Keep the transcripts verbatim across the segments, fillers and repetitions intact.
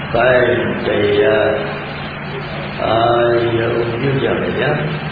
Baik daya ayo juga ya.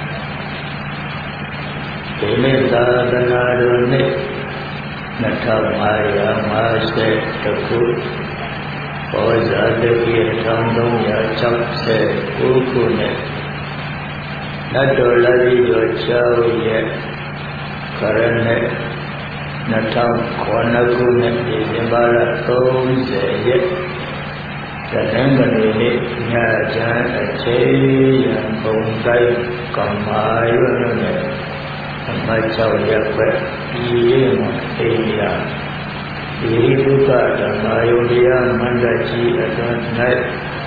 Ini sadana ini nata maya masih takut. Oh jadi kita dunia capse ukunya. Nado lagi jauh ya. Karena nata konakunya di barat tuh saya. Kadang-kadang ini ngajar aja yang bongkai kemajuannya, macam apa dia maksudnya. Ini juga kemajuan dia mengaji atau naik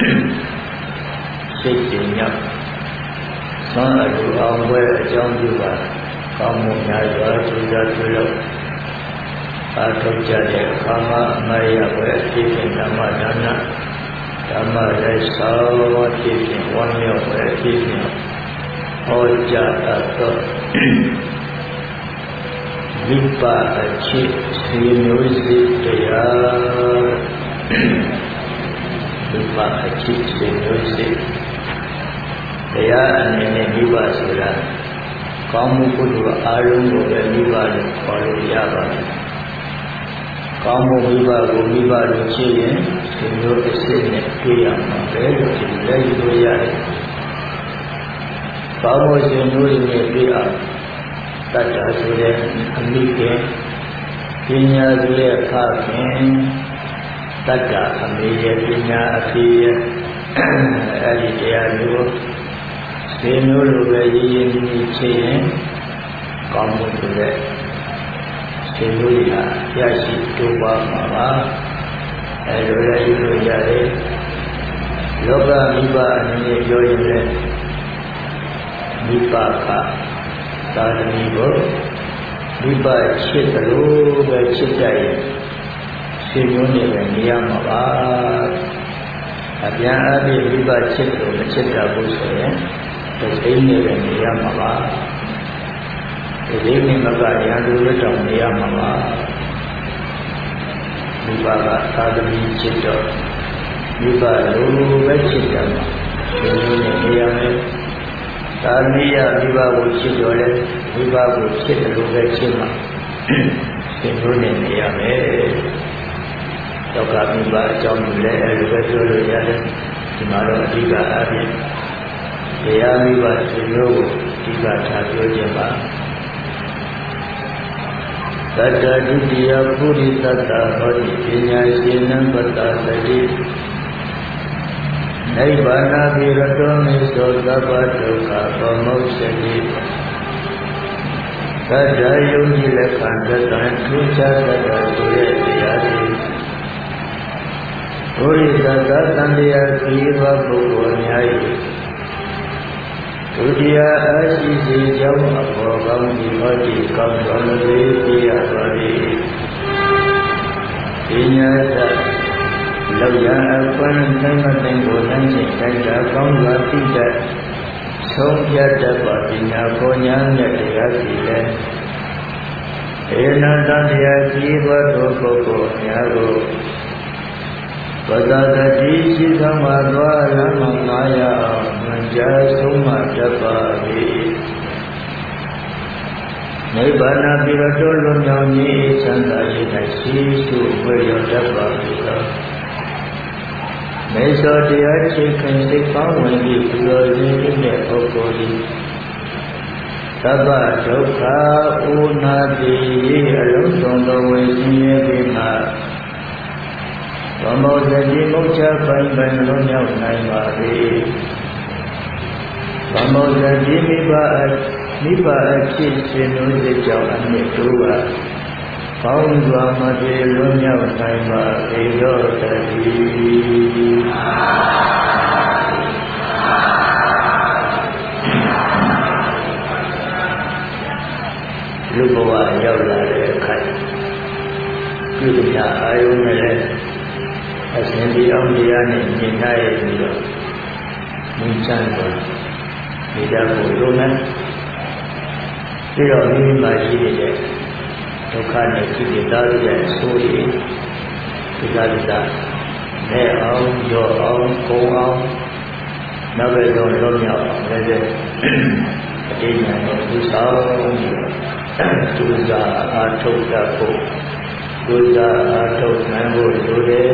sejenak. Satu awal jam juga kamu ngajar sudah sudah atau jadi kamu maya berarti nama dana. Sama rasa wajib wanita wajibnya oja atau lipa acik sinusi dia lipa acik sinusi dia ini lipa sudah kamu kudu alung boleh lipa kalau dia bang kamu lipa lipa lucih Senyor kesini dia mampu jadi doa. Kamu senyor ini dia tak ada ambil punya dia kafir tak ada ambil punya akhir ada dia dulu senyor lagi ini cien kamu juga senyor ya ya si coba mama Ayo ayo jadi, loga miba ini join miba ka, tadi miba, miba citalu bercitai, semuanya dia mawar, apa ada miba citalu bercita busnya, terusnya dia mawar, jadi miba yang dulu tahun dia mawar. Miba kadang cita, miba lalu bercita, semuanya dia ni. Tadi ya miba bercita oleh miba bercita lalu bercita, semuanya dia ni. Jika miba jom boleh lalu bercita jadi, cuma tiga hari. Dia miba tujuh tiga satu jemaah. Tata dunia puri tata hari dunia sinan bata tadi. Naibana birato misoda batu kapa mausadi. Tata yogi lekan tata tuja tata sure tiadi. Puri tata tandia kiva buku nyai. Tudia asisi jauh apa kamu dimati kamu kamu dia beri. Inyata, lalu apa nanti nanti bukan sehingga kamu tidak songja dapat dinyakonya dia tidak. Enada dia kibat pokoknya go. Pada tadi si sama dua lama maya menjadi semua dapat. Naibana birato lonyami santai nasi supaya dapat kita. Naisa dia cikan sepawan di pulau ini okoli. Sabah doka unadi alung tonggawe siye bima. Kamu jadi mengucapkan banyak naimari. Kamu jadi mibat mibat cincin jalan itu. Kaum dua mati lunya naimari tadi. Lupa jauh dari kai. Kita ayu mele. Asli orang dia ni minai dia, mincan pun, tidak boleh kan? Tidak ni masih dia, tu kan kita dia suri, kita kita နဲ့အောင်ရောအောင်ကုန်းအောင်နောက်ပဲတော့လုံးမြောက်အောင်လည်းတဲ့အတိညာနဲ့သူဆောင်သူစားအားထုတ်တတ်ဖို့သူစားအားထုတ်နိုင်ဖို့လိုတယ်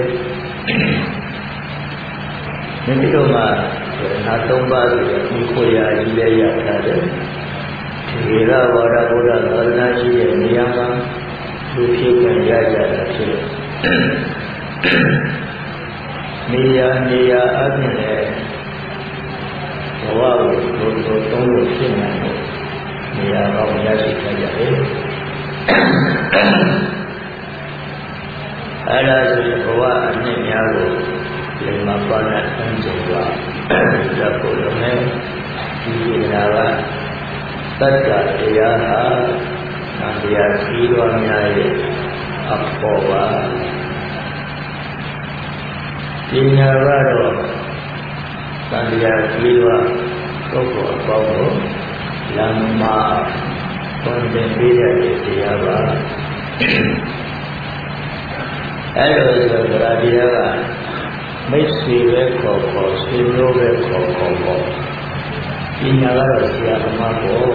မိမိတို့မှာနာသုံးပါးဆိုဒီကိုရာကြီးလည်းရထားတယ်ဒီရဝါဒဘုရားသာသနာရှိတဲ့နေရာမှာလူဖြစ်ခွင့်ရကြတာဖြစ်တယ်နေရာနေရာအပြင်လည်းဘဝကိုလိုလိုသုံးလို့ဖြစ်နိုင်တယ်နေရာကောင်းရရှိကြရတယ်အဲ့ဒါဆိုရင်ဘဝအနှစ်များကိုဒီမှာပါဏအန်းကျုံကဇပ်ဖို့လုံးနဲ့ဒီနာကတတ္တတရားဟာတရားကြီးတော်များရဲ့အပေါ်ပါပညာကတော့တန်တရားကြီးတော်ပုဂ္ဂိုလ်အပေါင်းကိုလမ်းမပွင့်တင်ပေးတဲ့တရားပါအဲ့လိုဆိုတော့တရားကမိတ်ဆွေပဲခေါ်ခေါ်ဆွေမျိုးပဲခေါ်ခေါ်ပေါ့ပညာကတော့ဆရာသမားပေါ့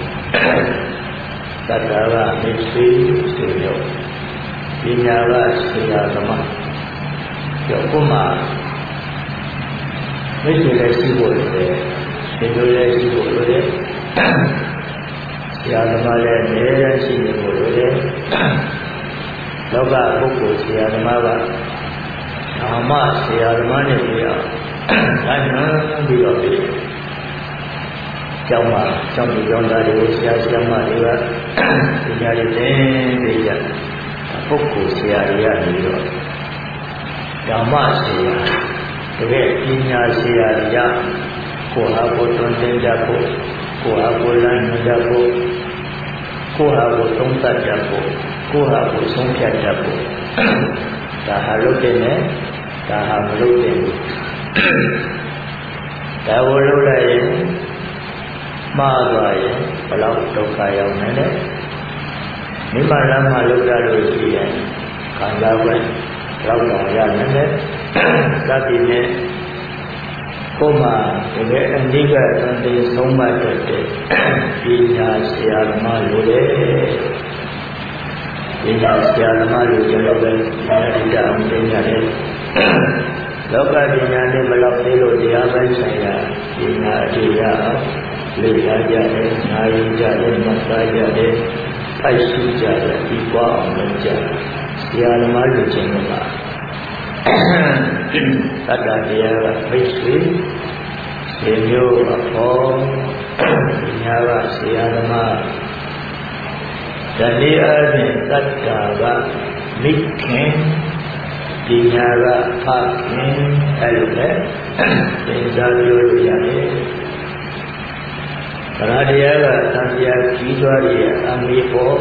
တတ္တကမိတ်ဆွေဆွေမျိုးပညာကဆရာသမားကျော်ကုမမိတ်ဆွေလည်းရှိဖို့လိုတယ်ဆွေမျိုးလည်းရှိဖို့လိုတယ်ဆရာသမားလည်းအများကြီးရှိနေဖို့လိုတယ်လောကပုဂ္ဂိုလ်ဆရာသမားကနာမဆရာသမားနဲ့ပြောဒါနံပြီးတော့ပြီးကျောင်းမှာကျောင်းကျောင်းသားတွေကိုဆရာဆရာမတွေကပညာရည်သင်ပေးကြပုဂ္ဂိုလ်ဆရာတွေကနေတော့ဓမ္မဆရာတကယ်ပညာဆရာတွေကကိုယ်ဟာကိုယ်သွန်သင်ကြဖို့ကိုယ်ဟာကိုယ်လမ်းကြဖို့ကိုယ်ဟာကိုယ်သုံးသပ်ကြဖို့ကိုယ်ဟာကိုယ်ဆုံးဖြတ်ကြဖို့ဒါဟာလုပ်တဲ့နဲ့ဒါဟာမလုပ်တဲ့ဘူးဒါကိုလုပ်လိုက်ရင်မှားသွားရင်ဘလောက်ဒုက္ခရောက်နေလဲမိမလမ်းမှာလုပ်ရလို့ရှိရင်ခံစားပွဲလောက်တော့ရနေတယ်သတိနဲ့ကိုယ်မှာတကယ်အဓိကသံတေဆုံးမတတ်တဲ့ပညာဆရာသမားလိုတယ်ပညာဆရာသမားလိုကျွန်တော်ပဲဉာဏ်ဓာတ်အောင်သင်ရတယ်လောကပညာနဲ့ဘလောက်သေးလို့တရားပိုင်းဆိုင်ရာပညာအထူးရအောင်လေ့လာကြတယ်နားရင်ကြတယ်မှတ်သားကြတယ်ဖိုက်ရှိကြတယ်ဒီပွားအောင်လုပ်ကြဆရာသမားလိုခြင်းကတတ္တတရားကဖိတ်ဆွေစေမျိုးအဖို့ပညာကဆရာသမားတတိအပြင်တတ္တာကမိခင်ပညာကဖခင်အဲ့လိုပဲသင်္သာပြောလို့ရတယ်ဗရာတရားကသံတရားကြီးသွားရဲ့အမေပေါ်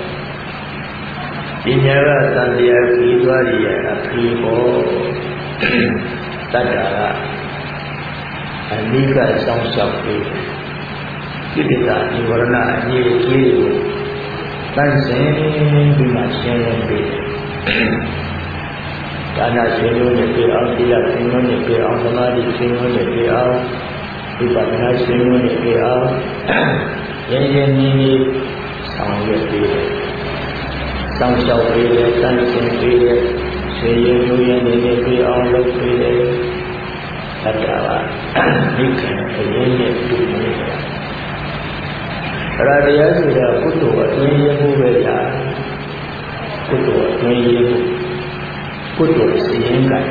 ပညာကသံတရားကြီးသွားရဲ့အဖေပေါ်တတ္တာကအနိကစောင့်ရှောက်ပြီးကိတ္တနိဝရဏအငြိအကျေးကိုတန်ဆင်းပြီးမှရှင်းလင်းပြီးဒါနရှင်လို့နဲ့ပြေအောင်သီလရှင်လို့နဲ့ပြေအောင်သမာဓိရှင်လို့နဲ့ပြေအောင်ဝိပဿနာရှင်လို့နဲ့ပြေအောင်ရင်းရင်းနှီးနှီးဆောင်ရွက်ပြီးတယ်။စောင့်ရှောက်ပြီးတယ်၊တန်ဆင်းပြီးတယ်၊ဆွေရည်မျိုးရင်းနေနဲ့ပြေအောင်လုပ်ပြီးတယ်။တတ္တဝါမိခင်အရင်နဲ့တူနေတာ။အဲ့ဒါတရားဆိုတာကုသိုလ်အတွင်းရမှုပဲညာ။ကုသိုလ်အတွင်းရမှုကုသိုလ်စီရင်က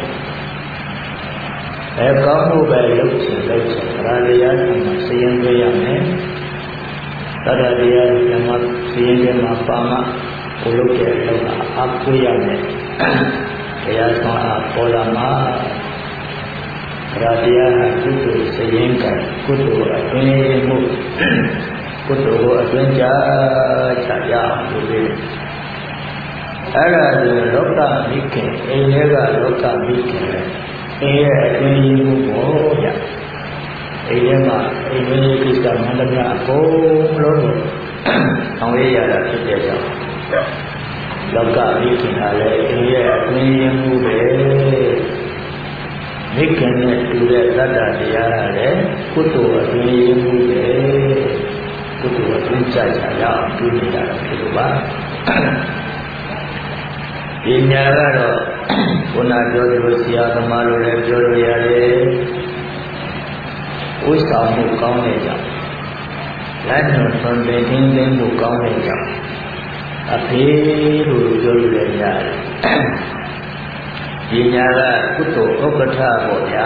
အဲကောင်းမှုပဲလုပ်ချင်လုပ်ချင်ဗရာတရားကမှစီရင်ပေးရမယ်တတ္တတရားကမှစီရင်ပေးမှာပါမှဘုလုပ်တဲ့အလုပ်ကအပွေးရမယ်တရားဆောင်အပေါ်လာမှာဗရာတရားကကုသိုလ်စီရင်ကကုသိုလ်အတွင်းမှုကုသိုလ်ကိုအတွင်းကြချရအောင်လုပ်ပေးအဲ့ဒါဆိုလောကမိခင်အိမ်ထဲကလောကမိခင်လေအိမ်ရဲ့အတွင်းရေးမှုပေါ့ဗျအိမ်ထဲမှာအိမ်ရဲ့ကိစ္စမှန်တယ်များအကုန်လုံးကိုဆောင်ရွက်ရတာဖြစ်တဲ့ကြောင့်လောကမိခင်ကလည်းအိမ်ရဲ့အတွင်းရေးမှုပဲတဲ့သတ္တတရားရတယ်ကုသိုလ်အတွင်းရင်းမှုပဲကုသိုလ်အတွင်းကြကြရအောင်ပြုနေတာဖြစ်လို့ပါပညာကတော့ဘုရားပြောသလိုဆရာသမားတို့လည်းပြောလို့ရတယ်ဥစ္စာမှုကောင်းတဲ့ကြောင့်လက်ညှိုးသွန်သင်ခြင်းသိမှုကောင်းတဲ့ကြောင့်အဖေလို့ပြောလို့လည်းရတယ်ပညာကကုသိုလ်ဥက္ကဋ္ဌပေါ့ဗျာ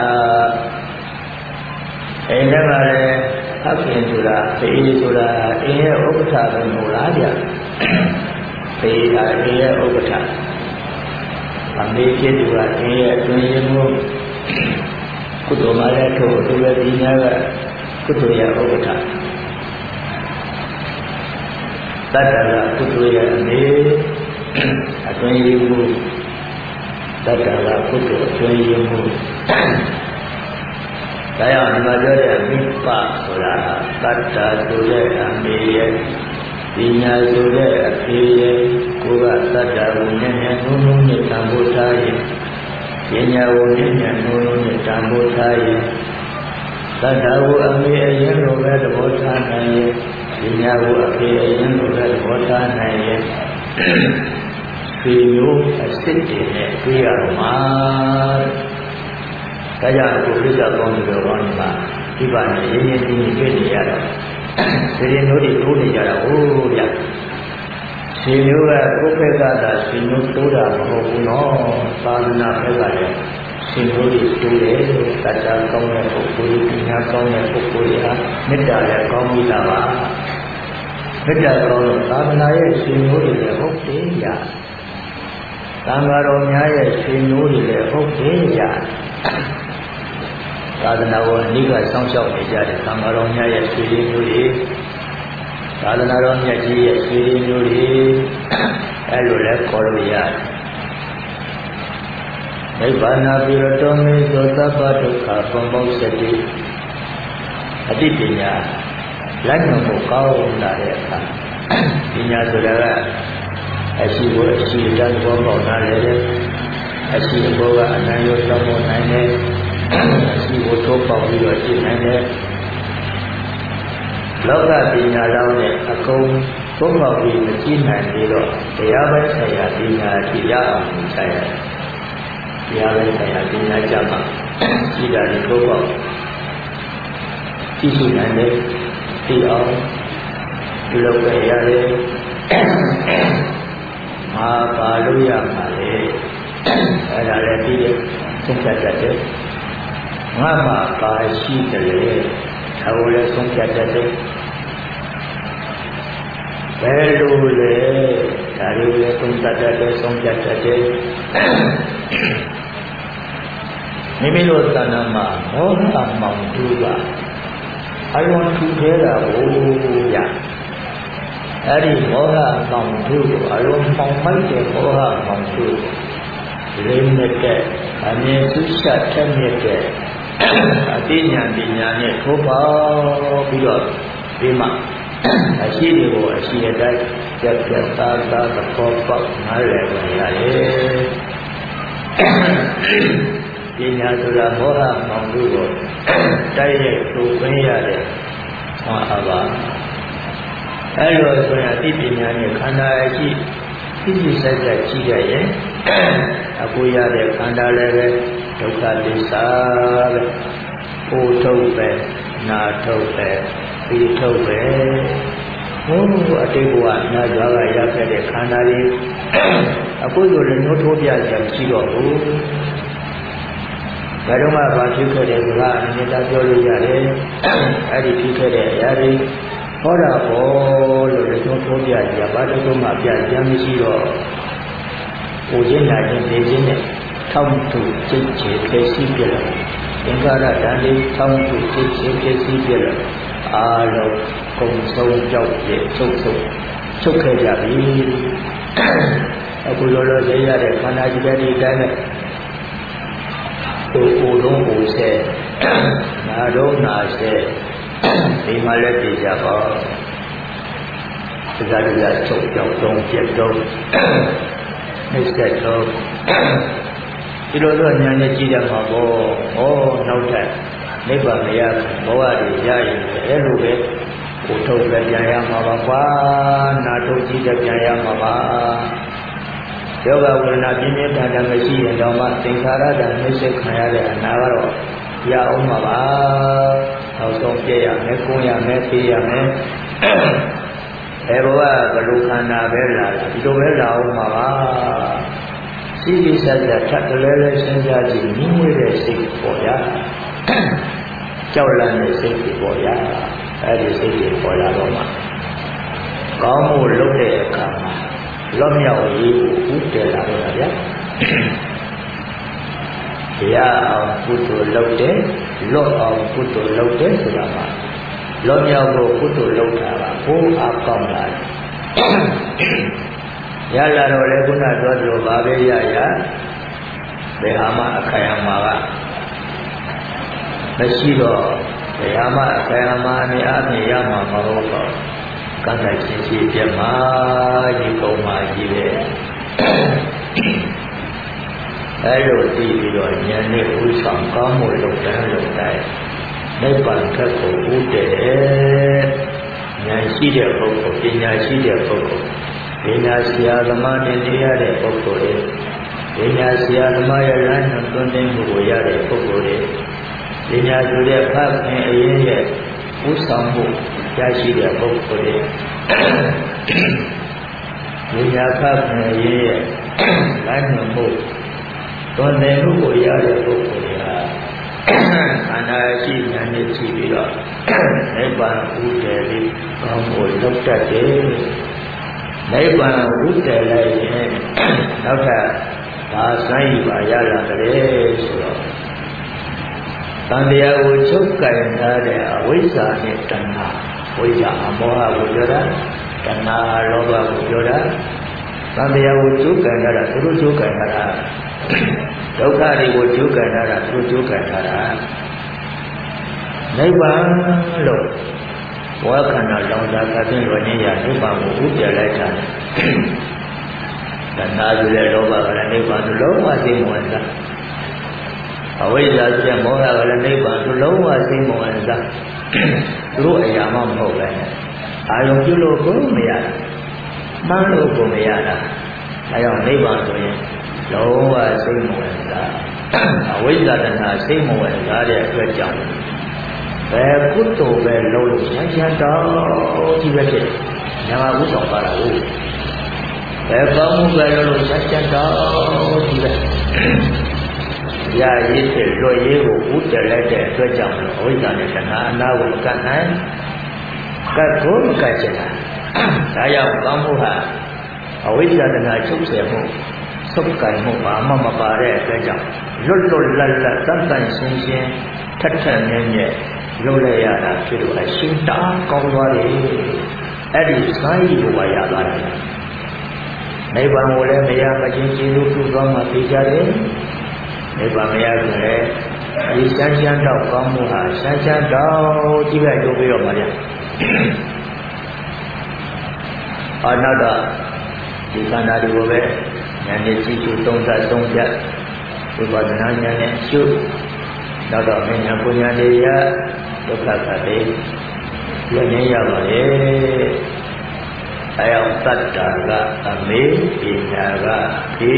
အိမ်ထဲမှာလည်းအခင်ဆိုတာဖေးဆိုတာအိမ်ရဲ့ဥက္ကဋ္ဌပဲမဟုတ်လားဗျဖေးကအိမ်ရဲ့ဥက္ကဋ္ဌအမေဖြစ်သူကအိမ်ရဲ့အတွင်းရင်းမှုကုသိုလ်မှလည်းထို့သူပဲပညာကကုသိုလ်ရဲ့ဥက္ကဋ္ဌတတ္တကကုသိုလ်ရဲ့အမေအတွင်းရင်းမှုတတ္တကကုသိုလ်အတွင်းရင်းမှုဒါကြောင့်ဒီမှာပြောတဲ့မိပဆိုတာတတ္တဆိုတဲ့အမေရဲ့ပညာဆိုတဲ့အဖေရဲ့ကိုယ်ကတတ္တကိုနည်းနည်းနှုံးနှုံးနဲ့တန်ဖိုးထားရင်ပညာကိုနည်းနည်းနှုံးနှုံးနဲ့တန်ဖိုးထားရင်တတ္တကိုအမေအရင်လိုပဲသဘောထားနိုင်ရင်ပညာကိုအဖေအရင်လိုပဲသဘောထားနိုင်ရင်ဒီမျိုးအစစ်တွေနဲ့တွေ့ရတော့မှာဒါကြောင့်ကိုယ်ပြတ်ကောင်းပြီးတော့ဘာမှမဒီပါနဲ့ရင်းရင်းချင်းချင်းတွေ့နေရတော့ဒီရင်တို့တွေတိုးနေကြတာဟုတ်ဗျဒီမျိုးကကိုယ်ဖက်ကသာဒီမျိုးတိုးတာမဟုတ်ဘူးနော်သာသနာဖက်ကလည်းဒီမျိုးတွေတိုးတယ်တတ္တကောင်းတဲ့ပုဂ္ဂိုလ်ပညာကောင်းတဲ့ပုဂ္ဂိုလ်ရာမေတ္တာလည်းကောင်းပြီးသားပါမေတ္တာကောင်းလို့သာသနာရဲ့ရှင်မျိုးတွေလည်းဟုတ်တယ်ဗျသံဃာတော်များရဲ့ရှင်မျိုးတွေလည်းဟုတ်တယ်ဗျသာသနာကိုအနိကစောင့်ရှောက်နေကြတဲ့သံဃာတော်များရဲ့ရှင်မျိုးတွေသာသနာတော်မြတ်ကြီးရဲ့ရှင်မျိုးတွေအဲ့လိုလဲခေါ်လို့ရတယ်နိဗ္ဗာန်ပိရတောမေသောသဗ္ဗဒုက္ခပမောက္ခတိအတိပညာလက်ညှိုးကိုကောင်းလာတဲ့အခါပညာဆိုတာကအရှိကိုအရှိတတ်ဘောပေါက်လာတဲ့အရှိဘောကအနန္တရောတောင်းပေါ်နိုင်တဲ့အရှိကိုထိုးပေါက်ပြီးတော့ရှင်းနိုင်တဲ့လောကပညာတော်နဲ့အကုန်သုံးပေါက်ပြီးမကြည့်နိုင်သေးတော့တရားပိုင်းဆိုင်ရာပညာကြည့်ရအောင်ဆိုင်ရတယ်တရားပိုင်းဆိုင်ရာပညာကြမှာကြည့်တာဒီထိုးပေါက်ကြည့်ရှုနိုင်တဲ့သိအောင်ဒီလိုပဲရတယ်အာပါလို့ရမှာလေအဲ့ဒါလည်းပြီးတဲ့သုံးဖြတ်တတ်တယ်ငါမှပါရှိတယ်လေဒါကိုလည်းသုံးဖြတ်တတ်တယ်ဘယ်လိုလဲဒါလိုလည်းသုံးဖြတ်တတ်တယ်သုံးဖြတ်တတ်တယ်မိမိတို့တဏ္ဍာမှာမောဟမောင်တူကအလွန်ထူထဲတာကိုရအဲ့ဒီမောဟမောင်တူကိုအလွန်ပေါင်မိုက်တဲ့မောဟမောင်တူလေးမြတ်တဲ့အမြင်သုရှထက်မြတ်တဲ့အသိဉာဏ်ပညာနဲ့ထိုးပေါက်ပြီးတော့ဒီမှာအရှိတွေကိုအရှိအတိုင်းကြက်ကြက်သားသားသဘောပေါက်နားလည်ဝင်ရတယ်ပညာဆိုတာမောဟမောင်တူကိုတိုက်ရိုက်သို့ခွင့်ရတဲ့ဟောအပါအဲ့လိုဆိုရင်အသိပညာနဲ့ခန္ဓာအရှိသိသိစိုက်စိုက်ကြည့်ရရင်အခုရတဲ့ခန္ဓာလည်းပဲဒုက္ခသစ္စာပဲဟိုထုတ်ပဲနာထုတ်ပဲပြီးထုတ်ပဲဘုံအတိတ်ဘဝနာကြွားကရခဲ့တဲ့ခန္ဓာတွေအခုဆိုလည်းနှိုးထိုးပြကြကြည့်တော့ဘူးဘယ်တော့မှဘာဖြစ်ခဲ့တဲ့ကအမြဲတမ်းပြောလို့ရတယ်အဲ့ဒီဖြစ်ခဲ့တဲ့အရာတွေဟောတာဘောလို့လည်းသုံးထိုးပြကြဘာတစ်ခုမှပြကြမရှိတော့ကိုရင်းလာခြင်းနေခြင်းနဲ့ထောက်ထုစိတ်ချေသိရှိပြလာသင်္ကာရတန်လေးထောက်ထုစိတ်ချေသိရှိပြလာအာလုံးကုံဆုံးကြောက်ရဲ့ချုပ်ဆုံးချုပ်ခဲ့ကြပြီအခုလောလောဆယ်ရတဲ့ခန္ဓာကြီးတဲ့ဒီတိုင်းနဲ့ကိုယ်ကိုယ်လုံးကိုယ်ဆဲနာတော့နာဆဲဒီမှာလည်းပြကြပါစကားကြချုပ်ကြောက်ဆုံးပြတ်တော့နှိစ္စတော့ပြဒီလိုတော့ညာနဲ့ကြည့်ရမှာပေါ့ဟောနောက်ထပ်နိဗ္ဗာန်မရဘဝတွေရရင်အဲ့လိုပဲကိုထုတ်ပဲပြန်ရမှာပါကွာနာထုတ်ကြည့်တဲ့ပြန်ရမှာပါယောဂဝေဒနာပြင်းပြင်းထန်ထန်မရှိရင်တော့မှသင်္ခါရဓာတ်နှိစ္စခံရတဲ့အနာကတော့ရအောင်မှာပါနောက်ဆုံးပြည့်ရမယ်ကိုယ်ရမယ်သိရမယ်အဲဘဝဘလူခန္ဓာပဲလာတာဒီလိုပဲလာအောင်မှာပါစိတ်ကြီးဆက်ဆက်ထပ်တလဲလဲစဉ်းစားကြည့်မြင်ရတဲ့စိတ်ပေါ်ရကြောက်လန့်တဲ့စိတ်ပေါ်ရအဲဒီစိတ်ပေါ်ရတော့မှကောင်းမှုလုပ်တဲ့အခါမှာလောမြောက်ရေးကိုဥတည်လာတော့ဗျာတရားအောင်ကုသိုလ်လုပ်တယ်လော့အောင်ကုသိုလ်လုပ်တယ်ဆိုတာမှာလောမြောက်ကိုကုသိုလ်လုပ်တာကဘိုးအားကောင်းလာတယ်ရလာတော့လေခုနပြောသလိုပါပဲရရဘယ်ဟာမှအခိုင်အမာကမရှိတော့ဘယ်ဟာမှအခိုင်အမာအနေအချင်းရမှာမဟုတ်တော့ကံတိုင်းချင်းစီပြတ်မှာဒီကုန်းမှာကြီးတယ်အဲလိုကြည့်ပြီးတော့ဉာဏ်နဲ့ဥဆောင်ကောင်းမှုလုပ်တယ်လုပ်တယ်နိဗ္ဗာန်ထက်ကိုဥတည်တယ်ဉာဏ်ရှိတဲ့ပုဂ္ဂိုလ်ပညာရှိတဲ့ပုဂ္ဂိုလ်ပညာဆရာသမားနဲ့တရားတဲ့ပုဂ္ဂိုလ်တွေပညာဆရာသမားရဲ့လမ်းညွှန်သွင်းတဲ့မှုကိုရတဲ့ပုဂ္ဂိုလ်တွေပညာဆိုတဲ့ဖခင်အရင်ရဲ့ဥဆောင်မှုရရှိတဲ့ပုဂ္ဂိုလ်တွေပညာဖခင်အရင်ရဲ့လမ်းညွှန်မှုသွင်းတဲ့မှုကိုရတဲ့ပုဂ္ဂိုလ်တွေဟာအနာရှိဉာဏ်နဲ့ကြည့်ပြီးတော့နိဗ္ဗာန်ဥတည်ပြီးကောင်းဖို့လုပ်တတ်တယ်နိဗ္ဗာန်ဥတည်လိုက်ရင်နောက်ထပ်ဒါဆိုင်ပါရလာတယ်ဆိုတော့တန်တရားကိုချုပ်ကင်ထားတဲ့အဝိဇ္ဇာနဲ့တဏှာဝိဇ္ဇာအမောဟကိုပြောတာတဏှာလောဘကိုပြောတာတန်တရားကိုချုပ်ကင်ထားတာသူတို့ချုပ်ကင်ထားတာဒုက္ခတွေကိုချုပ်ကင်ထားတာသူတို့ချုပ်ကင်ထားတာနိဗ္ဗာန်လို့ဝါခန္ဓာလောင်စာကပြည့်လွန်နေရနိဗ္ဗာန်ကိုဥတည်လိုက်တာတဏှာဆိုတဲ့လောဘကလည်းနိဗ္ဗာန်ကိုလုံးဝသိမဝင်တာအဝိဇ္ဇာဆိုတဲ့မောဟကလည်းနိဗ္ဗာန်ကိုလုံးဝသိမဝင်တာသူတို့အရာမှမဟုတ်ပဲအာယုံပြုလို့ကိုမရတာမှန်းလို့ကိုမရတာအဲကြောင့်နိဗ္ဗာန်ဆိုရင်လုံးဝသိမဝင်တာအဝိဇ္ဇာတဏှာသိမဝင်တာတဲ့အတွက်ကြောင့်ဘယ်ကုသိုလ်ပဲလုပ်လို့ရရတော့ဒီပဲဖြစ်ညာဥဆောင်ပါလားဟုတ်ဘယ်ကောင်းမှုပဲလုပ်လို့ရရတော့ဒီပဲရရည်ဖြစ်လွတ်ရေးကိုဥတည်လိုက်တဲ့အတွက်ကြောင့်အဝိဇ္ဇာနဲ့တဏှာအနာကိုကတ်နိုင်ကတ်ကိုမကတ်ချင်တာဒါကြောင့်ကောင်းမှုဟာအဝိဇ္ဇာတဏှာချုပ်ဆယ်မှုစုပ်ကိုင်မှုဘာမှမပါတဲ့အတွက်ကြောင့်လွတ်လွတ်လပ်လပ်တန်တန်ရှင်းရှင်းထက်ထက်မြဲမြဲလုပ်လိုက်ရတာဖြစ်လို့အရှင်းတာကောင်းသွားတယ်အဲ့ဒီစာရည်ကိုပါရသွားတယ်နိဗ္ဗာန်ကိုလည်းမရမချင်းကျေလို့ပြုသွားမှသိကြတယ်နိဗ္ဗာန်မရဆိုရင်ဒီရှမ်းရှမ်းတော့ကောင်းမှုဟာရှမ်းရှမ်းတော့ကြည့်လိုက်လို့ပြီးတော့ပါဗျာအနာတော့ဒီခန္ဓာတွေကိုပဲဉာဏ်နဲ့ကြည့်ကြည့်သုံးသပ်သုံးဖြတ်ဝိပဿနာဉာဏ်နဲ့ရှုနောက်တော့ဉာဏ်ပညာတွေရဒုက္ခသတိရနေရပါလေအဲအောင်တတ္တာကအမေပညာကဒီ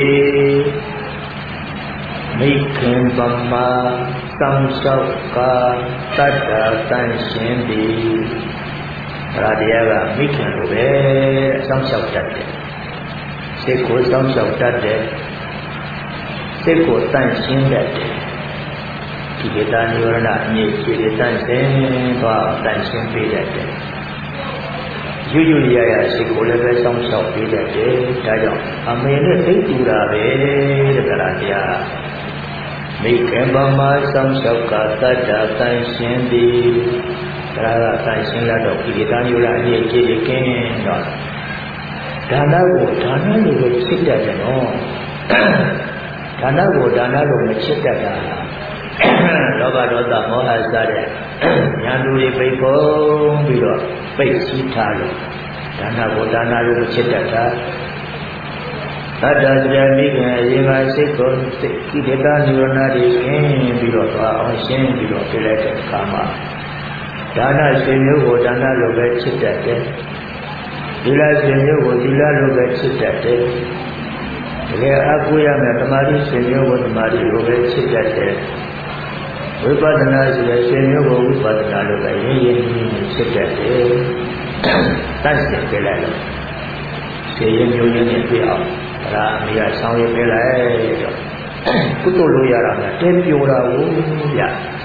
မိခင်ပမာသံသောကတတ္တာတန်ရှင်သည်ဒါတရားကမိခင်လိုပဲစောင့်ရှောက်တတ်တယ်စိတ်ကိုစောင့်ရှောက်တတ်တယ်စိတ်ကိုတန့်ရှင်းတတ်တယ်ဒီကေတနိဝရဏအငြိရှိတဲ့တန့်ရှင်းသွားတန့်ရှင်းပေးတတ်တယ်ရွရွရရစိတ်ကိုလည်းပဲစောင့်ရှောက်ပေးတတ်တယ်ဒါကြောင့်အမေနဲ့သိတူတာပဲတဲ့ကရာတရားမိခင်ဗမာစောင့်ရှောက်ကတတ္တတန့်ရှင်းသည်ဒါကတန့်ရှင်းလာတော့ဒီကေတနိဝရဏအငြိရှိတဲ့ကင်းတော့ဒါနကိုဒါနလိုပဲချစ်တတ်တယ်နော်ဒါနကိုဒါနလိုမချစ်တတ်တာလောဘဒေါသမောဟစတဲ့ညာလူတွေပိတ်ကုန်ပြီးတော့ပိတ်စည်းထားလို့ဒါနကိုဒါနလိုမချစ်တတ်တာတတ္တစရမိခင်အရင်ကစိတ်ကိုစိတ်ကိလေသာနိဝရဏတွေကင်းပြီးတော့သွားအောင်ရှင်းပြီးတော့ပြလိုက်တဲ့အခါမှာဒါနရှင်မျိုးကိုဒါနလိုပဲချစ်တတ်တယ်ဒီလရှင်မျိုးကိုဒီလလိုပဲချစ်တတ်တယ်တကယ်အကူရမယ်တမာတိရှင်မျိုးကိုတမာတိလိုပဲချစ်တတ်တယ်ဝိပဿနာရှိတဲ့ရှင်မျိုးကိုဝိပဿနာလိုပဲရင်းရင်းနှီးနှီးချစ်တတ်တယ်တတ်ရှင်ပြလိုက်လို့ရှင်ရင်မျိုးရင်းနဲ့ပြအောင်ဒါအမိကဆောင်းရပြလိုက်တော့ကုသိုလ်လိုရတာကတဲပြိုတာကိုဗျ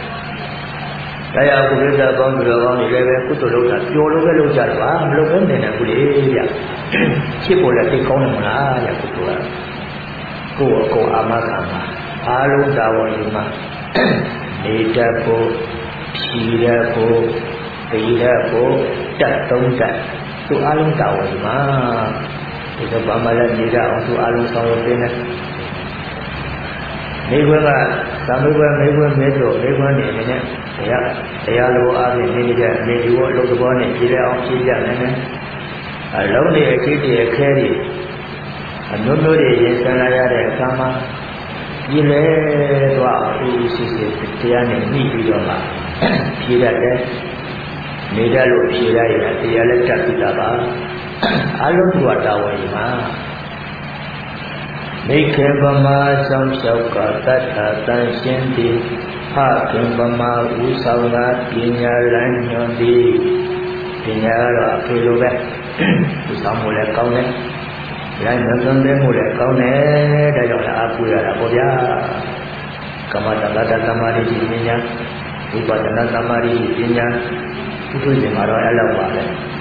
တရားကုသတာကောင်းပြီးတော့ကောင်းနေလည်းပဲကုသိုလ်လုပ်တာပျော်လို့ပဲလုပ်ကြတာပါမလုပ်ဘဲနေတယ်ကုလေဗျချစ်ဖို့လည်းသိကောင်းတယ်မလားဗျကုသိုလ်ကကိုယ်အကုန်အာမခံပါအားလုံးတာဝန်ယူမှနေတတ်ဖို့ဖြီးတတ်ဖို့သိတတ်ဖို့တတ်သုံးတတ်သူအားလုံးတာဝန်ယူမှဒီတော့ဘာမှလည်းနေတတ်အောင်သူအားလုံးဆောင်ရွက်ပေးနေမိဘကသမဘမိဘမဲတို့မိဘနေနေတရားတရားလိုအားဖြင့်နေကြနေဒီဘောအလုပ်သဘောနဲ့ကြည်ရအောင်ကြည်ကြနေတယ်အလုံးတွေအကြီးကြီးအခဲတွေအမျိုးမျိုးတွေရင်ဆန်းလာရတဲ့အခါမှာကြည်လဲတော့အေးရှိရှိတရားနဲ့နှိပြီးတော့မှဖြေရတယ်နေတတ်လို့ဖြေရရတရားလည်းတတ်ပြီးတာပါအလုံးကတာဝန်ယူမှာမိခေပမာဆောင်လျှောက်ကတတ္ထတန်ရှင်းသည်ဖခင်ပမာဥဆောင်ကပညာလမ်းညွှန်သည်ပညာကတော့အဖေလိုပဲဥဆောင်မှုလည်းကောင်းတယ်လမ်းညွှန်သွင်းမှုလည်းကောင်းတယ်ဒါကြောင့်လည်းအားကိုးရတာပေါ့ဗျာကမ္မတက္ကတသမာဓိပညာဝိပဿနာသမာဓိပညာသူတို့ဒီမှာတော့အဲ့လောက်ပါပဲ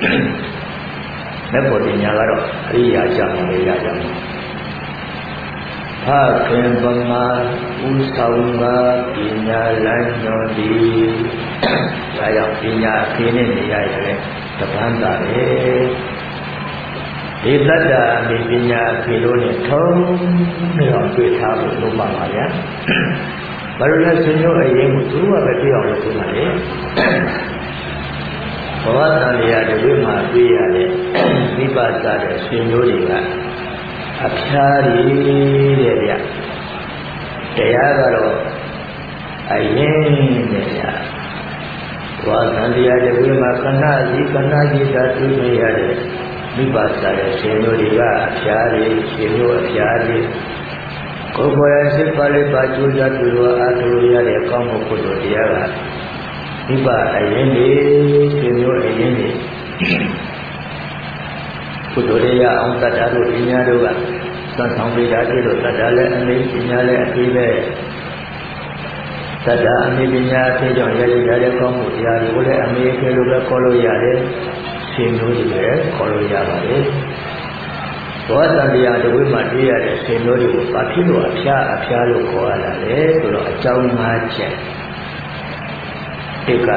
မဲ့ပေါ်ပညာကတော့အရိယာကြောင့်လည်းရကြမှာဖခင်ပမာဥဆောင်ကပညာလမ်းညွှန်သည်ဒါကြောင့်ပညာအဖေနဲ့နေရရတယ်တပန်းတာလေဒီတတ္တအပညာအဖေလို့နဲ့ထုံးပြီးတော့တွေ့ထားဖို့လုပ်ပါပါဗျာဘာလို့လဲဆိုတော့အရင်ကသူကပဲတွေ့အောင်လုပ်ပြပါလေဘဝတန်တရားတွေမှာတွေ့ရတဲ့မိဘသားတဲ့ရှင်မျိုးတွေကအဖျားရည်တဲ့ဗျတရားကတော့အရင်တဲ့ဗျဘဝတန်တရားတွေမှာခဏစီခဏစီသာတွေ့နေရတဲ့မိဘသားတဲ့ရှင်မျိုးတွေကအဖျားရည်ရှင်မျိုးအဖျားရည်ကိုယ်ပေါ်ရစိတ်ပါလေးပါကျိုးစားသူတို့အားထုတ်ရတဲ့ကောင်းမှုကုသိုလ်တရားကမိဘအရင်နေရှင်မျိုးအရင်နေကုသိုလ်ရအောင်တတ်တာတို့ပညာတို့ကသံဆောင်ပေးတာတွေလို့တတ်တာလည်းအမေပညာလည်းအပြီးပဲတတ်တာအမေပညာအဖြစ်ကြောင့်ရရတဲ့ကောင်းမှုတရားတွေကိုလည်းအမေအဖေလိုပဲခေါ်လို့ရတယ်ရှင်မျိုးတွေလည်းခေါ်လို့ရပါတယ်ဘောတန်တရားတွေမှာတွေ့ရတဲ့ရှင်မျိုးတွေကိုဘာဖြစ်လို့အဖျားအဖျားလို့ခေါ်ရတာလဲဆိုတော့အကြောင်း၅ချက်ဒီက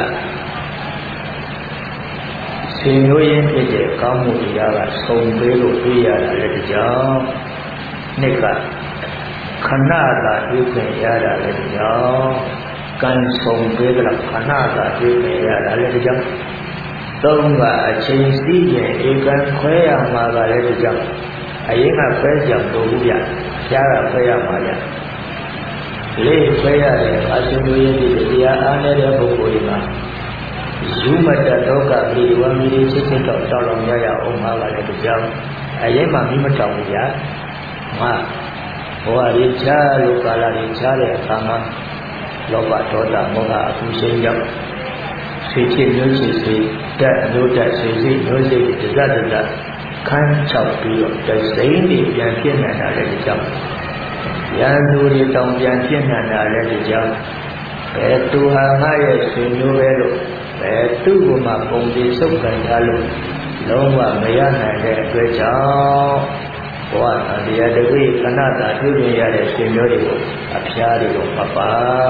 ရှင်မျိုးရင်းဖြစ်တဲ့ကောင်းမှုတရားကဆုံပေးလို့တွေ့ရတာလည်းဒီကြောင့်နှစ်ကခဏသာတွေ့ခွင့်ရတာလည်းဒီကြောင့်ကံဆုံပေးကြခဏသာတွေ့ခွင့်ရတာလည်းဒီကြောင့်သုံးကအချိန်စည်းရင်ဧကံခွဲရမှာကလည်းဒီကြောင့်အရင်ကခွဲကြောင်လို့ဘူးဗျရှားကခွဲရမှာဗျလေးခွဲရတယ်အရှင်မျိုးရင်းဖြစ်တဲ့တရားအားနေတဲ့ပုဂ္ဂိုလ်တွေမှာယူမတတောကပိဝံမိချစ်ချစ်တော့တောက်လောင်ရရအောင်ပါပါလေဒီကြောင့်အရင်မှမိမတောင်ဘူးဗျာငါဘဝရချာလို့ကာလရချာတဲ့အခါမှာလောဘဒေါသမောဟအကူရှင်ကြောင့်ဆွေချစ်မျိုးချစ်စေတတ်အလို့တတ်ဆွေစိတ်မျိုးစိတ်တဇတ်တဇတ်ခန်းချောက်ပြီးတော့တစိမ့်တွေပြန်ပြည့်နေတာလည်းဒီကြောင့်ရန်သူတွေတောင်ပြန်ပြည့်နေတာလည်းဒီကြောင့်ဘယ်သူဟာငါရဲ့ဆွေမျိုးပဲလို့ဘယ်သူ့ကိုမှပုံပြီးစုပ်ကန်ထားလို့လုံးဝမရနိုင်တဲ့အတွက်ကြောင့်ဘဝတရားတပိခဏတာတွေ့မြင်ရတဲ့ဆွေမျိုးတွေကိုအဖျားတွေကိုမပါ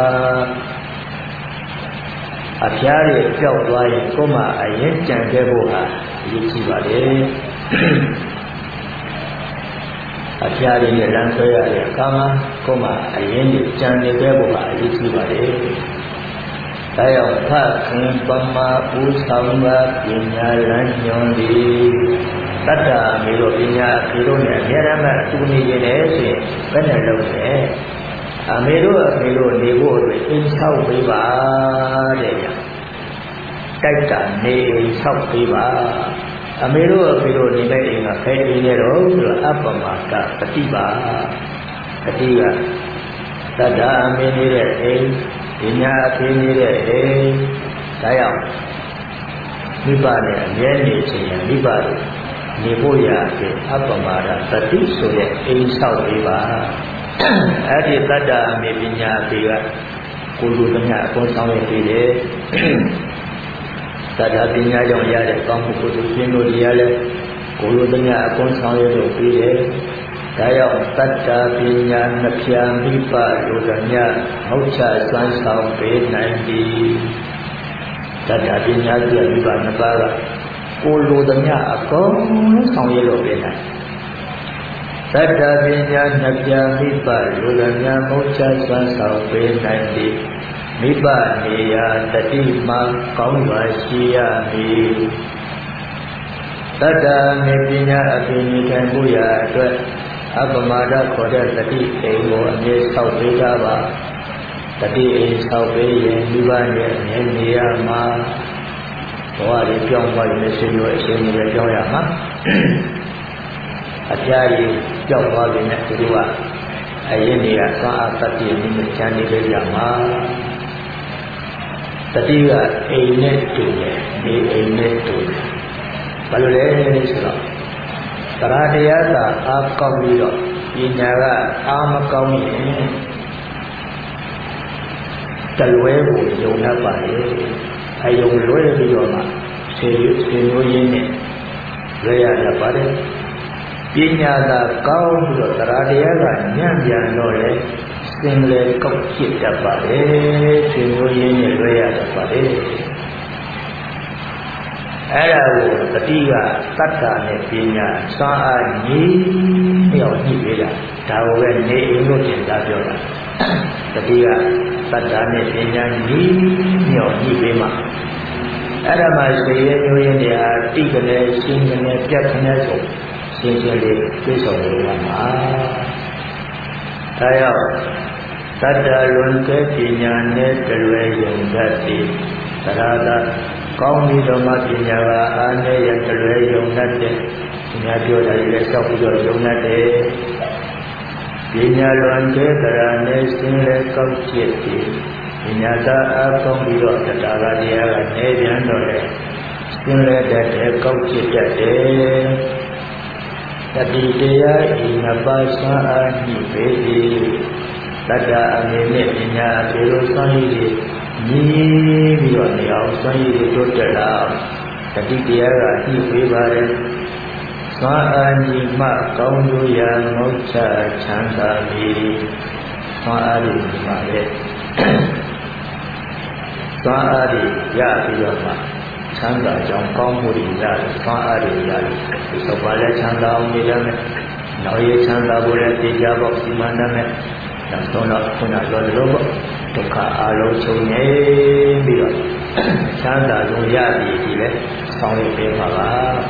အဖျားတွေကြောက်သွားရင်ကိုယ်မှအရင်ကြံခဲ့ဖို့ဟာအရေးကြီးပါလေအဖျားတွေနဲ့လမ်းဆွဲရတဲ့အခါမှာကိုယ်မှအရင်ကြံနေခဲ့ဖို့ဟာအရေးကြီးပါလေဒါကြောင့်ဖခင်ပမာဥဆောင်ကပညာလမ်းညွှန်သည်တတ္တမေတို့ပညာအဖေဒီလိုနဲ့အများရမ်းသူနေနေတယ်ဆိုရင်ဘယ်နဲ့လုပ်လဲအမေတို့အမေတို့နေဖို့အတွက်အိမ်ဆောက်ပေးပါတဲ့ဗျတိုက်တာနေအိမ်ဆောက်ပေးပါအမေတို့အမေတို့နေတဲ့အိမ်ကခဲအိမ်နဲ့တော့ဆိုတော့အပ္ပမကပฏิပါပฏิကတတ္တအမေနေတဲ့အိမ်ပညာအဖေနေတဲ့အိမ်ဒါကြောင့်မိဘနဲ့အမြဲနေခြင်းရမိဘတွေနေဖို့ရတဲ့အပ္ပမဒပฏิဆိုတဲ့အိမ်ဆောက်ပေးပါအဲ့ဒီတတ္တအမေပညာအဖေကကိုလူသမျှအကုန်ဆောင်ရပေးတယ်တတ္တပညာကြောင့်ရတဲ့ကောင်းမှုကုသိုလ်ရှင်တို့ရလဲကိုလူသမျှအကုန်ဆောင်ရလို့ပေးတယ်ဒါကြောင့်တတ္တပညာနှစ်ဖြာမိဘလူသမျှမௌချစွမ်းဆောင်ပေးနိုင်သည်တတ္တပညာပြမိဘနှစ်ပါးကကိုလူသမျှအကုန်လုံးဆောင်ရလို့ပေးနိုင်တတ္တပညာနှစ်ဖြာမိဘလူသမျှမௌချစွမ်းဆောင်ပေးနိုင်သည်မိဘနေရာတတိမှကောင်းပါရှိရမည်တတ္တမေပညာအပင်ခံမှုရာအတွက်အပမဒခေါ်တဲ့တတိအိမ်ကိုအမြဲဆောက်ပေးကြပါတတိအိမ်ဆောက်ပေးရင်မိဘရဲ့အမြဲနေရာမှာဘဝတွေပြောင်းသွားရင်ရှင်တို့အရှင်တွေပြောင်းရမှာအပြားကြီးကြောက်သွားပြီနဲ့သူတို့ကအရင်နေရာသွားအတ္တိမိမချမ်းနေကြရမှာတတိကအိမ်နဲ့တူတယ်ဒီအိမ်နဲ့တူတယ်ဘာလို့လဲဆိုတော့တရားတရားသာအားကောင်းပြီးတော့ပညာကအားမကောင်းရင်တလွဲကိုယုံတတ်ပါလေအယုံလွဲပြီးတော့မှဆေဆေလို့ရင်းနဲ့လွဲရတတ်ပါတယ်ပညာသာကောင်းပြီးတော့တရားတရားကညံ့ပြန်တော့လေစင်လေကောက်ဖြစ်တတ်ပါတယ်ဆေလို့ရင်းနဲ့လွဲရတတ်ပါတယ်အဲ့ဒါကိုတတိကတတ္တာနဲ့ပညာစွမ်းအားညီမြောက်ညှိပေးတာဒါကိုပဲနေအိမ်လို့ပြင်သားပြောတာတတိကတတ္တာနဲ့ပညာညီမြောက်ညှိပေးမှာအဲ့ဒါမှစေရမျိုးရင်းတွေဟာတိကလေးရှင်းကလေးပြတ်ခနဲ့ဆိုရှင်းရှင်းလေးသိဆောင်ရမှာဒါကြောင့်တတ္တလွန်ကဲပညာနဲ့တလွဲယုံတတ်သည်သရသာကောင်းပြီးတော့မှပညာကအားနဲ့ရတလွဲယုံတတ်တယ်ပညာပြောတာလည်းစောက်ပြီးတော့ယုံတတ်တယ်ပညာလွန်ကဲသရနဲ့ရှင်းလဲကောက်ဖြစ်သည်ပညာသာအားကောင်းပြီးတော့တရားကတရားကနေပြန်တော့လေရှင်းလဲတတ်တယ်ကောက်ဖြစ်တတ်တယ်တတိတရားဤနှစ်ပါးစွမ်းအားညှိပေသည်တတ္တအမြင်နဲ့ပညာအပေလိုစွမ်းရည်ညီပြီးတော့နေအောင်စွမ်းရည်တို့တက်လာတတိတရားကညှိပေးပါတယ်စွမ်းအားညီမှကောင်းကျိုးရာမောချချမ်းသာသည်စွမ်းအားညီပါလေစွမ်းအားရရပြီးတော့မှချမ်းသာကြောင်းကောင်းမှုတွေရတယ်စွမ်းအားတွေရတယ်ဒီဆိုပါလဲချမ်းသာအောင်နေရမယ်နောက်ရချမ်းသာဖို့လည်းတရားပေါက်စီမံနိုင်မယ်နောက်ဆုံးတော့ခုနပြောသလိုပေါ့ဒုက္ခအလုံးချုပ်နေပြီးတော့ချမ်းသာဆုံးရပြီဒီလဲဆောင်းရပေးပါပါ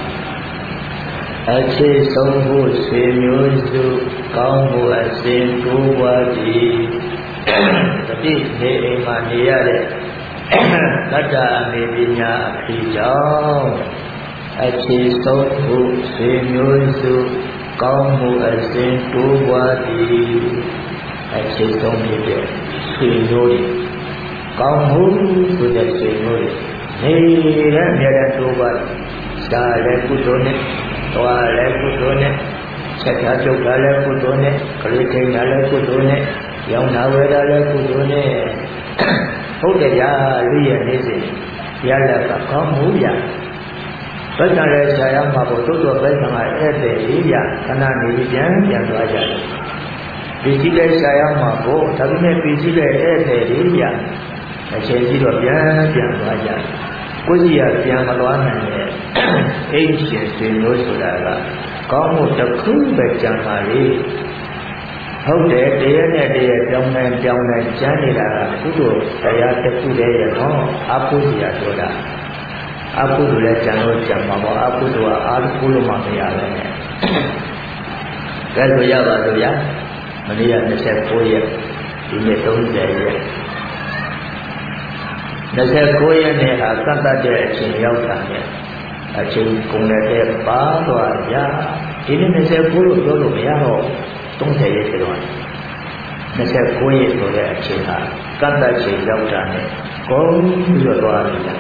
အခြေဆုံးဖို့ဆွေမျိုးစုကောင်းဖို့အစဉ်တိုးပွားသည်တတိနေအိမ်မှာနေရတဲ့တတ္တအမေပညာအဖြစ်ကြောင့်အခြေဆုံးဖို့ဆွေမျိုးစုကောင်းမှုအစဉ်တိုးပွားသည်အခြေဆုံးဖြစ်တဲ့ဆွေမျိုးတွေကောင်းမှုဆိုတဲ့ဆွေမျိုးတွေနေတဲ့မြဲတဲ့တိုးပွားရှားလည်းကုသိုလ်နဲ့သွားလည်းကုသိုလ်နဲ့ချက်ချကြုတ်တာလည်းကုသိုလ်နဲ့ကလေးထိန်တာလည်းကုသိုလ်နဲ့ရောင်းတာဝယ်တာလည်းကုသိုလ်နဲ့ဟုတ်တယ်ဗျာလူရဲ့နေစဉ်ရလက်ကကောင်းမှုရဘယ်ကလည်းဆရာရမှာပေါ့တို့တော့ဘယ်ကမှဧည့်သည်ကြီးရခဏနေပြန်ပြန်သွားကြတယ်ဒီကြီးလည်းဆရာရမှာပေါ့ဒါပေမဲ့ဒီကြီးလည်းဧည့်သည်ကြီးရအချိန်ကြီးတော့ပြန်ပြန်သွားကြတယ်ကိုကြီးရပြန်မသွားနိုင်တဲ့အိမ်ရှင်ဆွေမျိုးဆိုတာကကောင်းမှုတစ်ခုပဲကြံပါလေဟုတ်တယ်တရားနဲ့တရားပြောင်းနိုင်ပြောင်းနိုင်ကျမ်းနေတာကကုသိုလ်တရားတစ်ခုတည်းရတော့အပုဇ္ဇာဆိုတာအပုဇ္ဇလည်းကျန်လို့ကျန်မှာပေါ့အပုဇ္ဇကအားကုလို့မှမရပဲနဲ့ကဲဆိုရပါစို့ဗျာမနေ့က၂၉ရက်ဒီနေ့၃၀ရက်၂၉ရက်နဲ့ဟာကတ်တတ်တဲ့အချိန်ရောက်တာနဲ့အချိန်ကုန်တဲ့ပါသွားကြဒီနေ့၂၉လို့ပြောလို့မရတော့၃၀ရက်ဖြစ်သွားတယ်၂၉ရက်ဆိုတဲ့အချိန်ဟာကတ်တတ်ချိန်ရောက်တာနဲ့ကုန်ပြီးတော့သွားပြီလား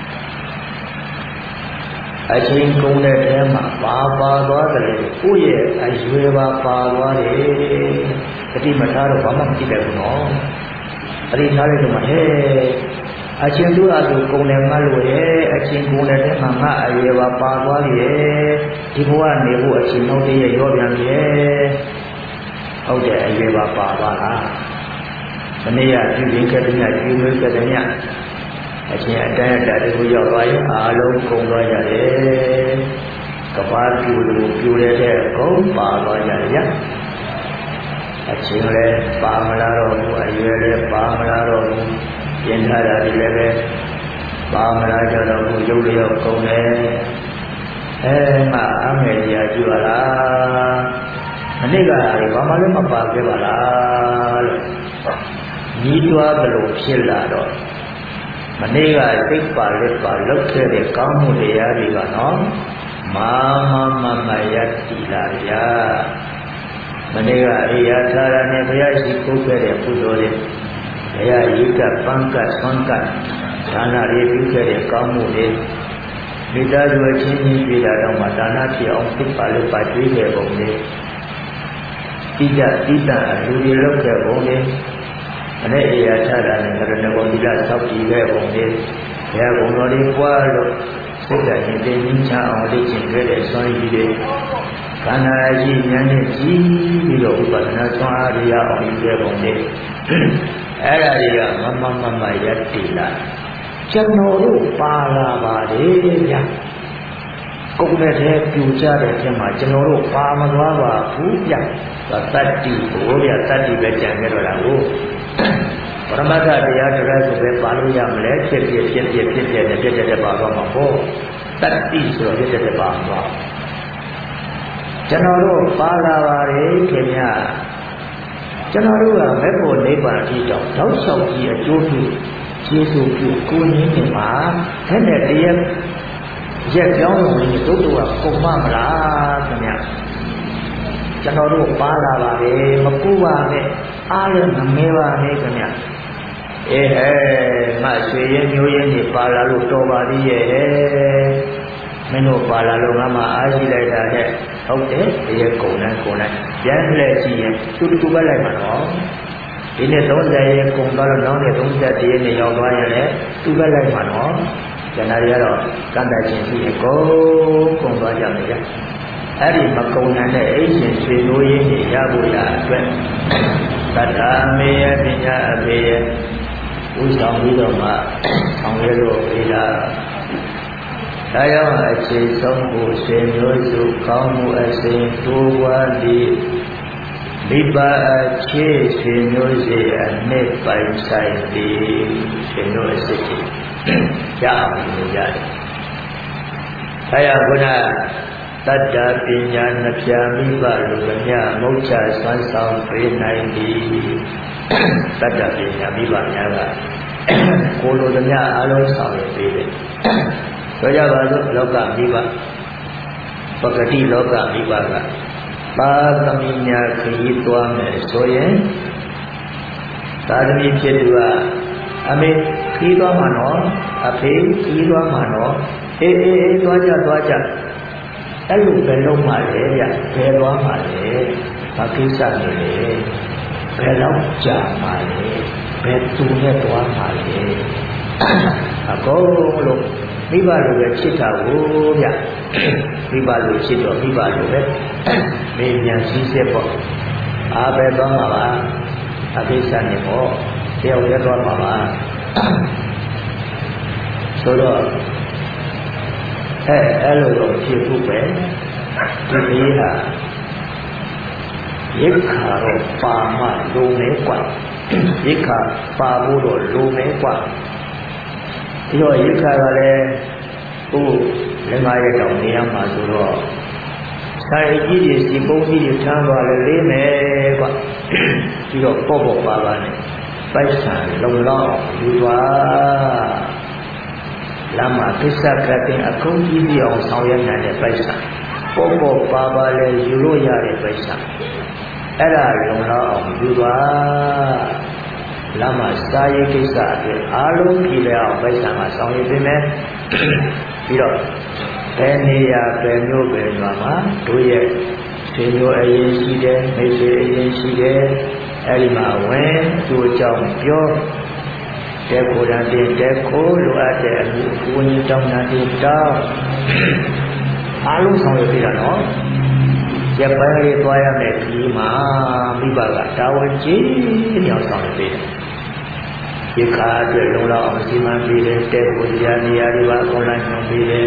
အချိန်ကုန်တဲ့အဲမှာပါပါသွားတယ်ကိုယ့်ရဲ့အရွယ်ပါပါသွားတယ်တတိမထားတော့ဘာမှမကြည့်လိုက်ဘူးနော်အရိထားလိုက်တော့မှဟဲ့အချင်းသူ့အတူကုန်တယ်မှလို့ရဲ့အချင်းကုန်တဲ့ထဲမှာငါအရွယ်ပါပါသွားပြီရဲ့ဒီဘဝနေဖို့အချင်းနောက်တည်းရောပြန်ပြီရဲ့ဟုတ်တယ်အရွယ်ပါပါသွားလားမနေ့ကပြုရင်းကတည်းကပြုလို့ကတည်းကအချင်းအတိုင်းအတာတွေကိုရောက်သွားရင်အားလုံးကုန်သွားကြတယ်ကဘာပြုလို့ပြုရတဲ့အကုန်ပါသွားကြရအချင်းလည်းပါမလာတော့ဘူးအရွယ်လည်းပါမလာတော့ဘူးပြင်ထားတာဒီလည်းပဲပါမလာကြတော့ဘူးရုပ်လျော့ကုန်တယ်အဲငါအမေကြီးကြည့်ပါလားမနေ့ကဘာမှလည်းမပါခဲ့ပါလားလို့ညီးတွားဘလို့ဖြစ်လာတော့မနေ့ကစိတ်ပါလက်ပါလောက်ခဲ့တဲ့ကောင်းမှုတရားတွေကနော်မာမမမယတ္တိလာဗျာမနေ့ကအေယာသာရနဲ့ဘုရားရှိခိုးခဲ့တဲ့ပုတော်တွေဘုရားရိကပန်းကတ်ဆွမ်းကတ်ဒါနတွေပြုခဲ့တဲ့ကောင်းမှုတွေမိသားစုအချင်းချင်းတွေ့တာတော့မှဒါနဖြစ်အောင်စိတ်ပါလက်ပါတွေးခဲ့ပုံတွေတိကျတိတအလူတွေလောက်ခဲ့ပုံတွေအဲ့ဒီအရာချတာနဲ့ကရဏဂုံဒီလသောက်ကြည့်ခဲ့ပုံလေးဘုရားဘုံတော်လေးပွားလို့စိတ်ဓာတ်ရှင်သိင်းချအောင်လေ့ကျင့်ခဲ့တဲ့ဆွမ်းရည်တွေခန္ဓာရှိဉာဏ်နဲ့ကြည့်ပြီးတော့ဥပဒနာဆွမ်းအားရအောင်ယူခဲ့ပုံလေးအဲ့ဒါတွေကမမမမယတ္တိလာကျွန်တော်တို့ပါလာပါတယ်ဗျာကုန်တဲ့ထဲပြူကြတဲ့ထဲမှာကျွန်တော်တို့ပါမသွားပါဘူးဗျာတတ္တိဘိုးဗျာတတ္တိပဲကြံခဲ့တော့တာကိုပရမတ္ထတရားတရားဆိုပဲပါလို့ရမလဲဖြစ်ဖြစ်ဖြစ်ဖြစ်ဖြစ်ဖြစ်နဲ့ပြည့်တဲ့ပါသွားမှာပေါ့တတ္တိဆိုတော့ပြည့်တဲ့ပါသွားကျွန်တော်တို့ပါလာပါတယ်ခင်ဗျာကျွန်တော်တို့ကမဲ့ဖို့နိဗ္ဗာန်အထိတော့တောက်လျှောက်ကြီးအကျိုးပြုကျေးဇူးပြုကိုရင်းနေမှာအဲ့နဲ့တရားရက်ကြောင်းဝင်တို့တို့ကကုန်မမလားခင်ဗျာကျွန်တော်တို့ပါလာပါတယ်မကူပါနဲ့အားလည်းမမဲပါနဲ့ခင်ဗျအေးဟဲ့ငါရွှေရင်မျိုးရင်နေပါလာလို့တော်ပါသေးရဲ့မင်းတို့ပါလာလို့ငါမှအားရှိလိုက်တာနဲ့ဟုတ်တယ်ဒီရဲ့ကုန်နိုင်ကုန်နိုင်ပြန်လှည့်ကြည့်ရင်သူတူပဲလိုက်မှာနော်ဒီနေ့၃၀ရဲ့ကုန်သွားတော့နောက်နေ့၃၀တည်းနဲ့ရောက်သွားရင်လည်းသူပဲလိုက်မှာနော်ကျန်တာတွေကတော့ကံတတ်ခြင်းရှိရင်ကုန်ကုန်သွားကြမယ်ကြာအဲ့ဒီမကုံနိုင်တဲ့အိရှင်ဆွေမျိုးရင်းတွေရဖို့ရအတွက်သတ္တမေယပညာအပေယဥဆောင်ပြီးတော့မှဆောင်ရွက်လို့ပြတာဒါကြောင့်အခြေဆုံးကိုဆွေမျိုးစုကောင်းမှုအစဉ်တိုးပွားပြီးမိဘအခြေဆွေမျိုးစီအနှစ်ပိုင်ဆိုင်ပြီးဆွေမျိုးအစစ်ကြီးရအောင်လို့ရတယ်။ဒါကြောင့်ခုနတတ္တပညာနှပြမိဘလူကမြမုတ်ချဆွမ်းဆောင်ပေးနိုင်သည်တတ္တပညာမိဘများကကိုလိုသမျှအလုံးဆောင်ရပေးတယ်ဆိုကြပါစို့လောကမိဘပဂတိလောကမိဘကပါသမီညာခရီးသွားမယ်ဆိုရင်သာသမီဖြစ်သူကအမေခရီးသွားမှာနော်အဖေခရီးသွားမှာနော်အေးအေးအေးသွားကြသွားကြအဲ့လိုပဲလုံးပါလေဗျဘယ်သွားပါလဲဘာကိစ္စနေလဲဘယ်တော့ကြာပါလဲဘယ်သူနဲ့သွားပါလဲအကုန်လုံးမိဘလိုပဲချစ်တာကိုဗျမိဘလိုချစ်တော့မိဘလိုပဲမေးမြန်စည်းစစ်ပေါ့အားပဲသွားမှာပါအကိစ္စနေပေါ့တယောက်လည်းသွားမှာပါဆိုတော့အဲအဲ့လိုတော့ဖြစ်ဖို့ပဲဒီလေးဟာရိက္ခာတော့ပါမှလုံနေกว่าရိက္ခာပါဖို့တော့လုံနေกว่าဒီတော့ရိက္ခာကလည်းဟိုလက်မရတောင်နေရမှာဆိုတော့စဆိုင်ကြီးတွေစီပုံးကြီးတွေထမ်းသွားလဲလေးမယ်ကွပြီးတော့ပေါ့ပေါ့ပါပါနဲ့ပိုက်ဆံလုံလောက်ယူသွားလမ်းမှာသစ္စာကတဲ့အကုန်ကြီးပြအောင်ဆောင်ရွက်နိုင်တဲ့ပိုက်ဆံပေါ့ပေါ့ပါပါလဲယူလို့ရတဲ့ပိုက်ဆံအဲ့ဒါလုံလောက်အောင်ယူသွားလမ်းမှာစာရေးကိစ္စအတွက်အားလုံးပြည်လဲအောင်ပိုက်ဆံမှာဆောင်ရွက်ပေးမယ်ပြီးတော့ဘယ်နေရာဘယ်မျိုးပဲညမှာတို့ရဲ့ဆွေမျိုးအရင်ရှိတယ်မိတ်ဆွေအရင်ရှိတယ်အဲ့ဒီမှာဝင်သူ့အကြောင်းပြောတဲ့ကိုယ်တိုင်တဲ့ကိုလိုအပ်တဲ့အမှုကိုကြီးတောင်းတာတင်တောင်းအားလုံးဆောင်ရွက်ပေးတာနော်ရပိုင်းလေးသွားရမယ်ဒီမှာမိဘကတာဝန်ကြီးညောင်းဆောင်ပေးတယ်ဒီခါအတွက်လုံလောက်အောင်စီမံပေးတယ်တဲ့ကိုယ်ကြာနေရာတွေပါအွန်လိုင်းညွှန်ပေးတယ်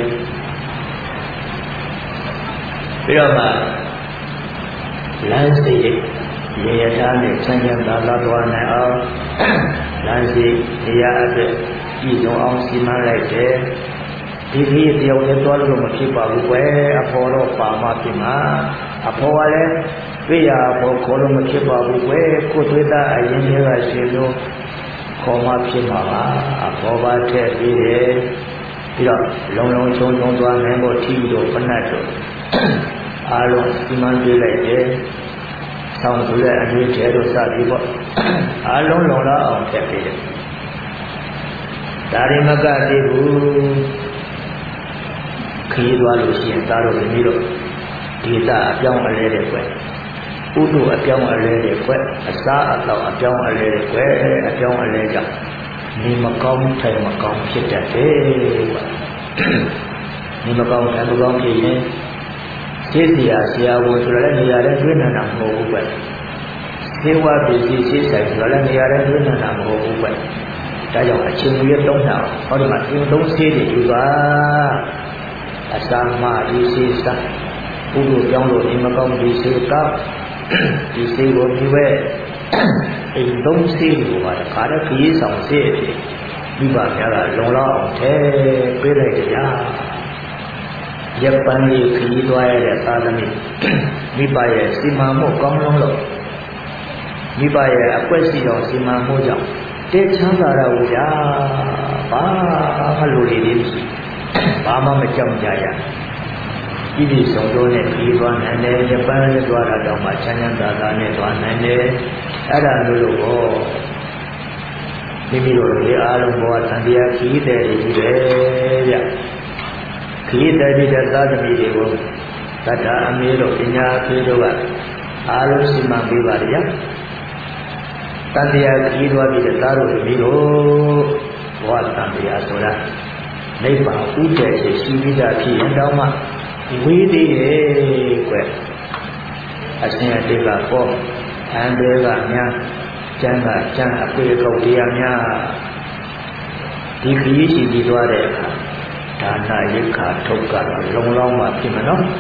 ပြီးတော့မှလမ်းစိတ်ရေရထားနဲ့ချမ်းချမ်းသာသာသွားနိုင်အောင်လမ်းစိတ်နေရာအတွက်ကြည့်ဆုံးအောင်စီမံလိုက်တယ်ဒီဒီတယောက်နဲ့သွားလို့မဖြစ်ပါဘူးကွယ်အဖေါ်တော့ပါမဖြစ်မှာအဖေါ်ကလည်းပြရဖို့ခေါ်လို့မဖြစ်ပါဘူးကွယ်ကိုယ်သွေးသားအရင်ကရှင်လို့ခေါ်မှဖြစ်မှာပါအဖေါ်ပါထည့်ပြီးတယ်ပြီးတော့လုံလုံချုံချုံသွားနိုင်ဖို့ထီတို့ဖဏတ်တို့အားလုံးစီမံပေးလိုက်တယ်ဆောင်းဆိုတဲ့အတွေ့အကြုံတို့စပြီးပေါ့အားလုံးလုံလောက်အောင်ထည့်ပေးတယ်ဒါရီမကတည်းဘူးခရီးသွားလို့ရှိရင်သားတို့မိတို့ဒေသအပြောင်းအလဲတဲ့ကွယ်ဥဒ္ဓအပြောင်းအလဲတဲ့ကွယ်အစားအသောက်အပြောင်းအလဲတဲ့ကွယ်အပြောင်းအလဲကြောင့်နေမကောင်းထိုင်မကောင်းဖြစ်တတ်တယ်ကွယ်နေမကောင်းထိုင်မကောင်းဖြစ်ရင်သိစရာဆရာဝန်ဆိုလည်းနေရာနဲ့တွေ့နေတာမဟုတ်ဘူးကွယ်သေဝပစ္စည်းသိဆိုင်ဆိုလည်းနေရာနဲ့တွေ့နေတာမဟုတ်ဘူးကွယ်ဒါကြောင့်အချိန်ကြီးသုံးတာဟောဒီမှာအင်းသုံးဆေးတွေယူပါအစာမဒီစေစာဘုလိုကြောင်းလို့ဒီမကောင်းဒီစေကောက်ဒီစေကိုဒီဝဲအိမ်သုံးစေကိုပါတခါတည်းခရီးဆောင်စေဒီပါများကလုံလောက်အောင်ထဲပေးလိုက်ကြရပန်းလေးခရီးသွားရတဲ့သာသမီမိဘရဲ့စီမံမှုကောင်းလုံးလို့မိဘရဲ့အကွက်စီတော်စီမံမှုကြောင့်တည်ချမ်းသာတာကိုညာဘာမှလိုလေလေးမရှိဘာမှမကြောက်ကြရဤဒီဆုံးတော့နဲ့ပြီးသွားနိုင်တယ်ဂျပန်လည်းသွားတာတော့မှချမ်းချမ်းသာသာနဲ့သွားနိုင်တယ်အဲ့ဒါမျိုးလို့ဟောမိမိတို့ဒီအားလုံးဘောသံတရားခီးတဲ့ကြီးပဲဗျခီးတဲ့ဒီတဲ့သာသမီတွေကိုသတ္တအမေတို့ပညာပေးတို့ကအားလုံးစီမံပေးပါရတန်တရားခီးသွားပြီးတဲ့သားတို့မိတို့ဘောသံတရားဆိုတာနိဗ္ဗာန်ဥဒ္ဒေရှိပြီးသားဖြစ်ရင်တောင်းမှဝေးသေးရဲ့ကွအရှင်အတိတ်ကပေါ့အန္တရာယ်ကများကျမ်းကကျမ်းအပေကောက်တရားများဒီခရီးရှိပြီးသွားတဲ့အခါဒါနရိက္ခာထုတ်ကတော့လုံလောက်မှဖြစ်မှာနော်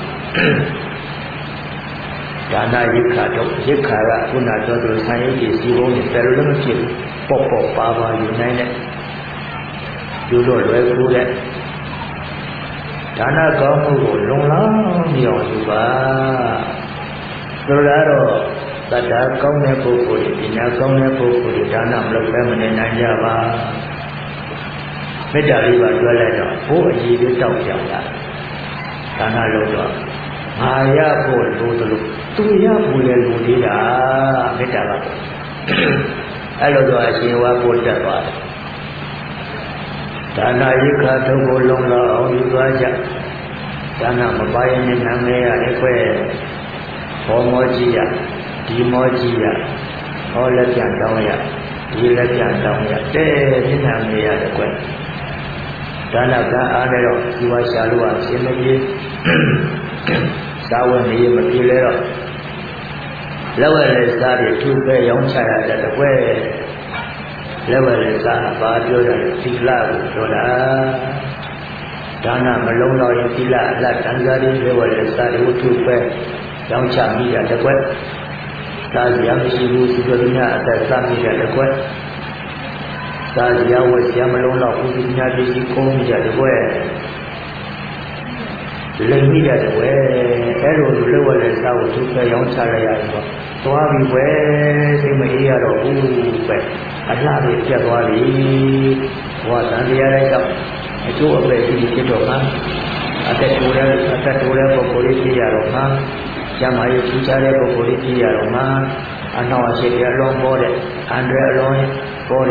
ဒါနရိက္ခာထုတ်ရိက္ခာကခုနပြောသလိုဆံရိပ်ကြီးစီပုံးနဲ့ဘယ်လိုလဲမဖြစ်ပေါ့ပေါ့ပါပါယူနိုင်တဲ့ယူလို့လွယ်ကူတဲ့ဒါနကောင်းမှုကိုလုံလောက်မြောင်ယူပါဆိုတော့သတ္တကောင်းတဲ့ပုဂ္ဂိုလ်ပညာကောင်းတဲ့ပုဂ္ဂိုလ်ဒါနမလုပ်ဘဲမနေနိုင်ကြပါမေတ္တာလေးပါတွဲလိုက်တော့ဘိုးအကြီးလေးတောက်ကြတာဒါနလုပ်တော့ငါရဖို့လိုသလိုသူရဖို့လည်းလိုသေးတာမေတ္တာပါအဲ့လိုတော့အရှင်ဝါဖို့တက်သွားတယ်ဒါနရိက္ခာထုတ်ကိုလုံလောက်အောင်ယူသွားကြဒါနမပါရင်နဲ့နာမည်ရတယ်ခွဲဘောမောကြီးရဒီမောကြီးရဟောလက်ပြန်တောင်းရဒီလက်ပြန်တောင်းရတဲ့မျက်နှာမည်ရတယ်ခွဲဒါနကအားနဲ့တော့ဒီဝါရှာလို့အရှင်မကြီးသာဝနေမပြေလဲတော့လက်ဝဲလက်စားတွေသူ့ပဲရောင်းချရတဲ့ခွဲလက်ဝဲလက်စားဘာပြောတယ်သီလကိုပြောတာဒါနမလုံးတော့ရင်သီလအလတ်တန်ကြရင်းလက်ဝဲလက်စားတွေဝတ္ထုပဲရောင်းချမိရတဲ့ကွက်သာဇာမရှိဘူးသူတို့များအသက်စားမိရတဲ့ကွက်သာဇာဝတ်ရမလုံးတော့ဘူးသူများပြည်ကြီးကိုမိရတဲ့ကွက်လိမ့်မိရတဲ့ကွက်အဲ့လိုလောရတဲ့စာကိုသူပဲရောင်းချလိုက်ရတယ်ပေါ့သွားပြီပဲစိတ်မအေးရတော့ဘူးပဲအလှတွေပြတ်သွားပြီဘဝတန်တရားလိုက်တော့အကျိုးအပဲကြီးဖြစ်တော့မှအသက်တိုးတဲ့အသက်တိုးတဲ့ပုဂ္ဂိုလ်ကြီးဖြစ်ရတော့မှကျမ်းမာရေးထူးခြားတဲ့ပုဂ္ဂိုလ်ကြီးဖြစ်ရတော့မှအနောက်အရှိအလုံးပေါ်တဲ့အန္တရာယ်အလုံးပေါ်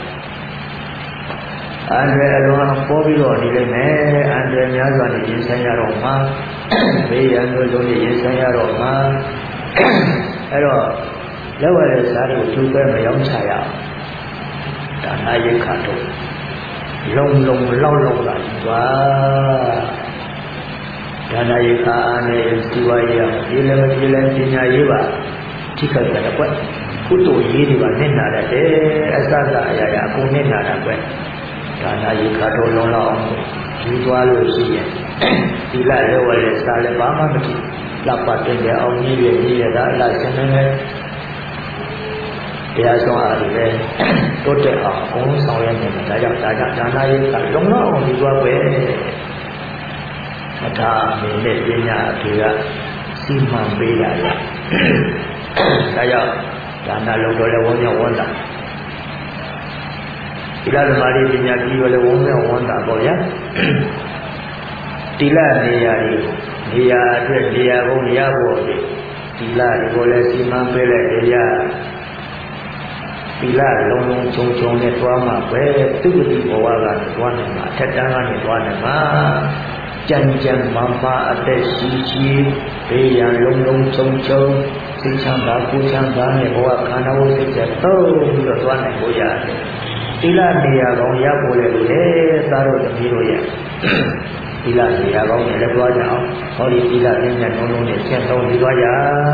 တဲ့အန္တရာယ်အလုံးပေါ်ပြီးတော့နေလိမ့်မယ်အန္တရာယ်များစွာနဲ့ရင်ဆိုင်ရတော့မှဘေးရန်တို့လုံးနဲ့ရင်ဆိုင်ရတော့မှအဲ့တော့လောက်ရတဲ့စားတွေကိုသူပဲမရောချရအောင်ဒါနာယခတို့လုံလုံလောက်လောက်လာသွားဒါနာယခအားနဲ့ဒီဝါရဒီလည်းမဒီလည်းပညာရေးပါထိခိုက်တယ်ကွကုသိုလ်ရေးတွေပါနဲ့နာတယ်အစစအရာရာအကုန်နဲ့နာတာကွဒါနာယခတို့လုံလောက်အောင်ယူသွားလို့ရှိရင်ဒီလလောက်ရတဲ့စားလည်းဘာမှမဖြစ်လက်ပတ်တဲ့အောင်ကြီးရဲ့ကြီးရတာအလားဆင်းနေတရားဆောင်အားတွေလည်းတိုးတက်အောင်အကုန်ဆောင်ရမယ်ဒါကြောင့်ဒါကြောင့်ဒါနာရေးကလုံလောက်အောင်ဒီသွားပဲအထာမင်းနဲ့ပညာအဖေကစီမံပေးတာလေဒါကြောင့်ဒါနာလုံတော်လည်းဝန်းမြောက်ဝန်းတာဒီလားဓမ္မတွေပညာပြီးတော့လည်းဝန်းမြောက်ဝန်းတာပေါ့ဗျာတိလနေရာကြီးနေရာအတွက်နေရာဘုံရဖို့တိလဒီကိုလည်းစီမံပေးလိုက်တရားတိလလုံးလုံးချုံချုံနဲ့တွားမှာပဲသူ့တိဘဝကတွားနေမှာအထက်တန်းကနေတွားနေမှာကြံကြံမမအသက်ရှိရှိဘေးရန်လုံးလုံးချုံချုံသိချမ်းသာကိုချမ်းသာနဲ့ဘဝခန္ဓာဝစိတ်ချက်တော့ပြီးတော့တွားနိုင်ကိုရတယ်တိလနေရာကောင်းရဖို့လည်းလေသားတို့တပည့်တို့ရဲ့ဒီလနေရာကောင်းနဲ့လည်းတွားကြအောင်ဟောဒီဒီလပညာလုံးလုံးနဲ့ဆက်သုံးပြီးတွားကြ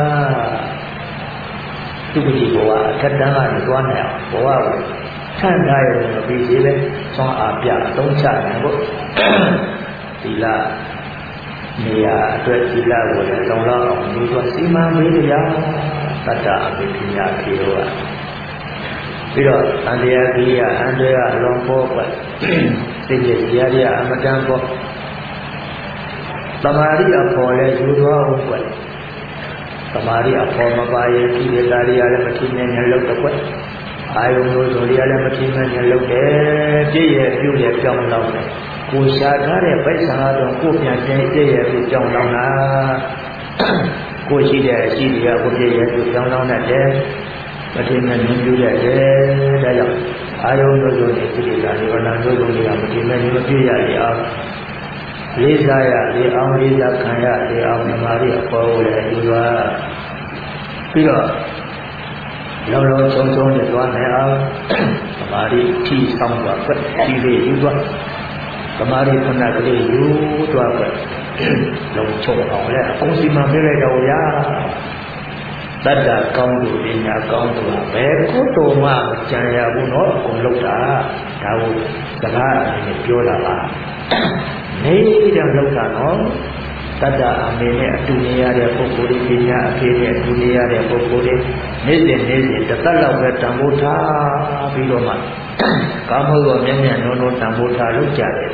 သူ့ဒီဘဝအထက်တန်းကနေတွားနိုင်အောင်ဘဝကိုထမ်းထားရတဲ့ပြီးစီပဲသွန်အားပြအသုံးချနိုင်ဖို့ဒီလနေရာအတွက်ဒီလကိုလည်းလုံလောက်အောင်ဒီကစီမံပေးကြရတတ္တအပိပညာခေရောပြီးတော့အန္တရာယ်ကြီးရအန္တရာယ်အလုံးပေါ်ပဲသိကြရရအမတန်ပေါ်သမာဓိအဖို့လည်းယူသွားအောင်ပဲသမာဓိအဖို့မပါရင်ဒီဒေတာတွေလည်းမထင်နဲ့ညလောက်တော့ကွအာယုံတို့ဆိုတွေလည်းမထင်နဲ့ညလောက်တယ်ပြည့်ရဲ့ပြုရဲ့ကြောင်းလောက်တယ်ကိုရှာထားတဲ့ဗိဆာတော့ကိုပြန်ကျင်းပြည့်ရဲ့ပြုကြောင်းလောက်တာကိုရှိတဲ့အရှိတွေကကိုပြည့်ရဲ့ပြုကြောင်းလောက်တယ်မထင်နဲ့ညပြုရတယ်ဒါကြောင့်အာယုံတို့ဆိုတွေဒီဒေတာတွေဘာသာတို့တို့တွေကမထင်နဲ့ညပြည့်ရရအောင်လေးစားရလေးအောင်လေးစားခံရလေးအောင်ဓမ္မရီအပေါ်ကိုလည်းယူသွားပြီးတော့လုံလုံချုံချုံနဲ့သွားနိုင်အောင်ဓမ္မရီထီဆောင်သွားပဲဒီလေးယူသွားဓမ္မရီခဏကလေးယူသွားပဲလုံချုံအောင်လည်းအကုန်စီမံပေးလိုက်တော့ရတတ္တကောင်းလို့ပညာကောင်းလို့ပဲကိုယ်တော်မှကြံရဘူးနော်အကုန်လုပ်တာဒါကိုစကားအနေနဲ့ပြောတာပါနေတဲ့လောက်တာနော်တတ္တအမေနဲ့အတူနေရတဲ့ပုဂ္ဂိုလ်တွေပညာအဖေနဲ့အတူနေရတဲ့ပုဂ္ဂိုလ်တွေနေ့စဉ်နေ့စဉ်တစ်သက်လောက်ပဲတန်ဖိုးထားပြီးတော့မှကာမဂုဏ်မျက်မျက်နှုံနှုံတန်ဖိုးထားလုပ်ကြတယ်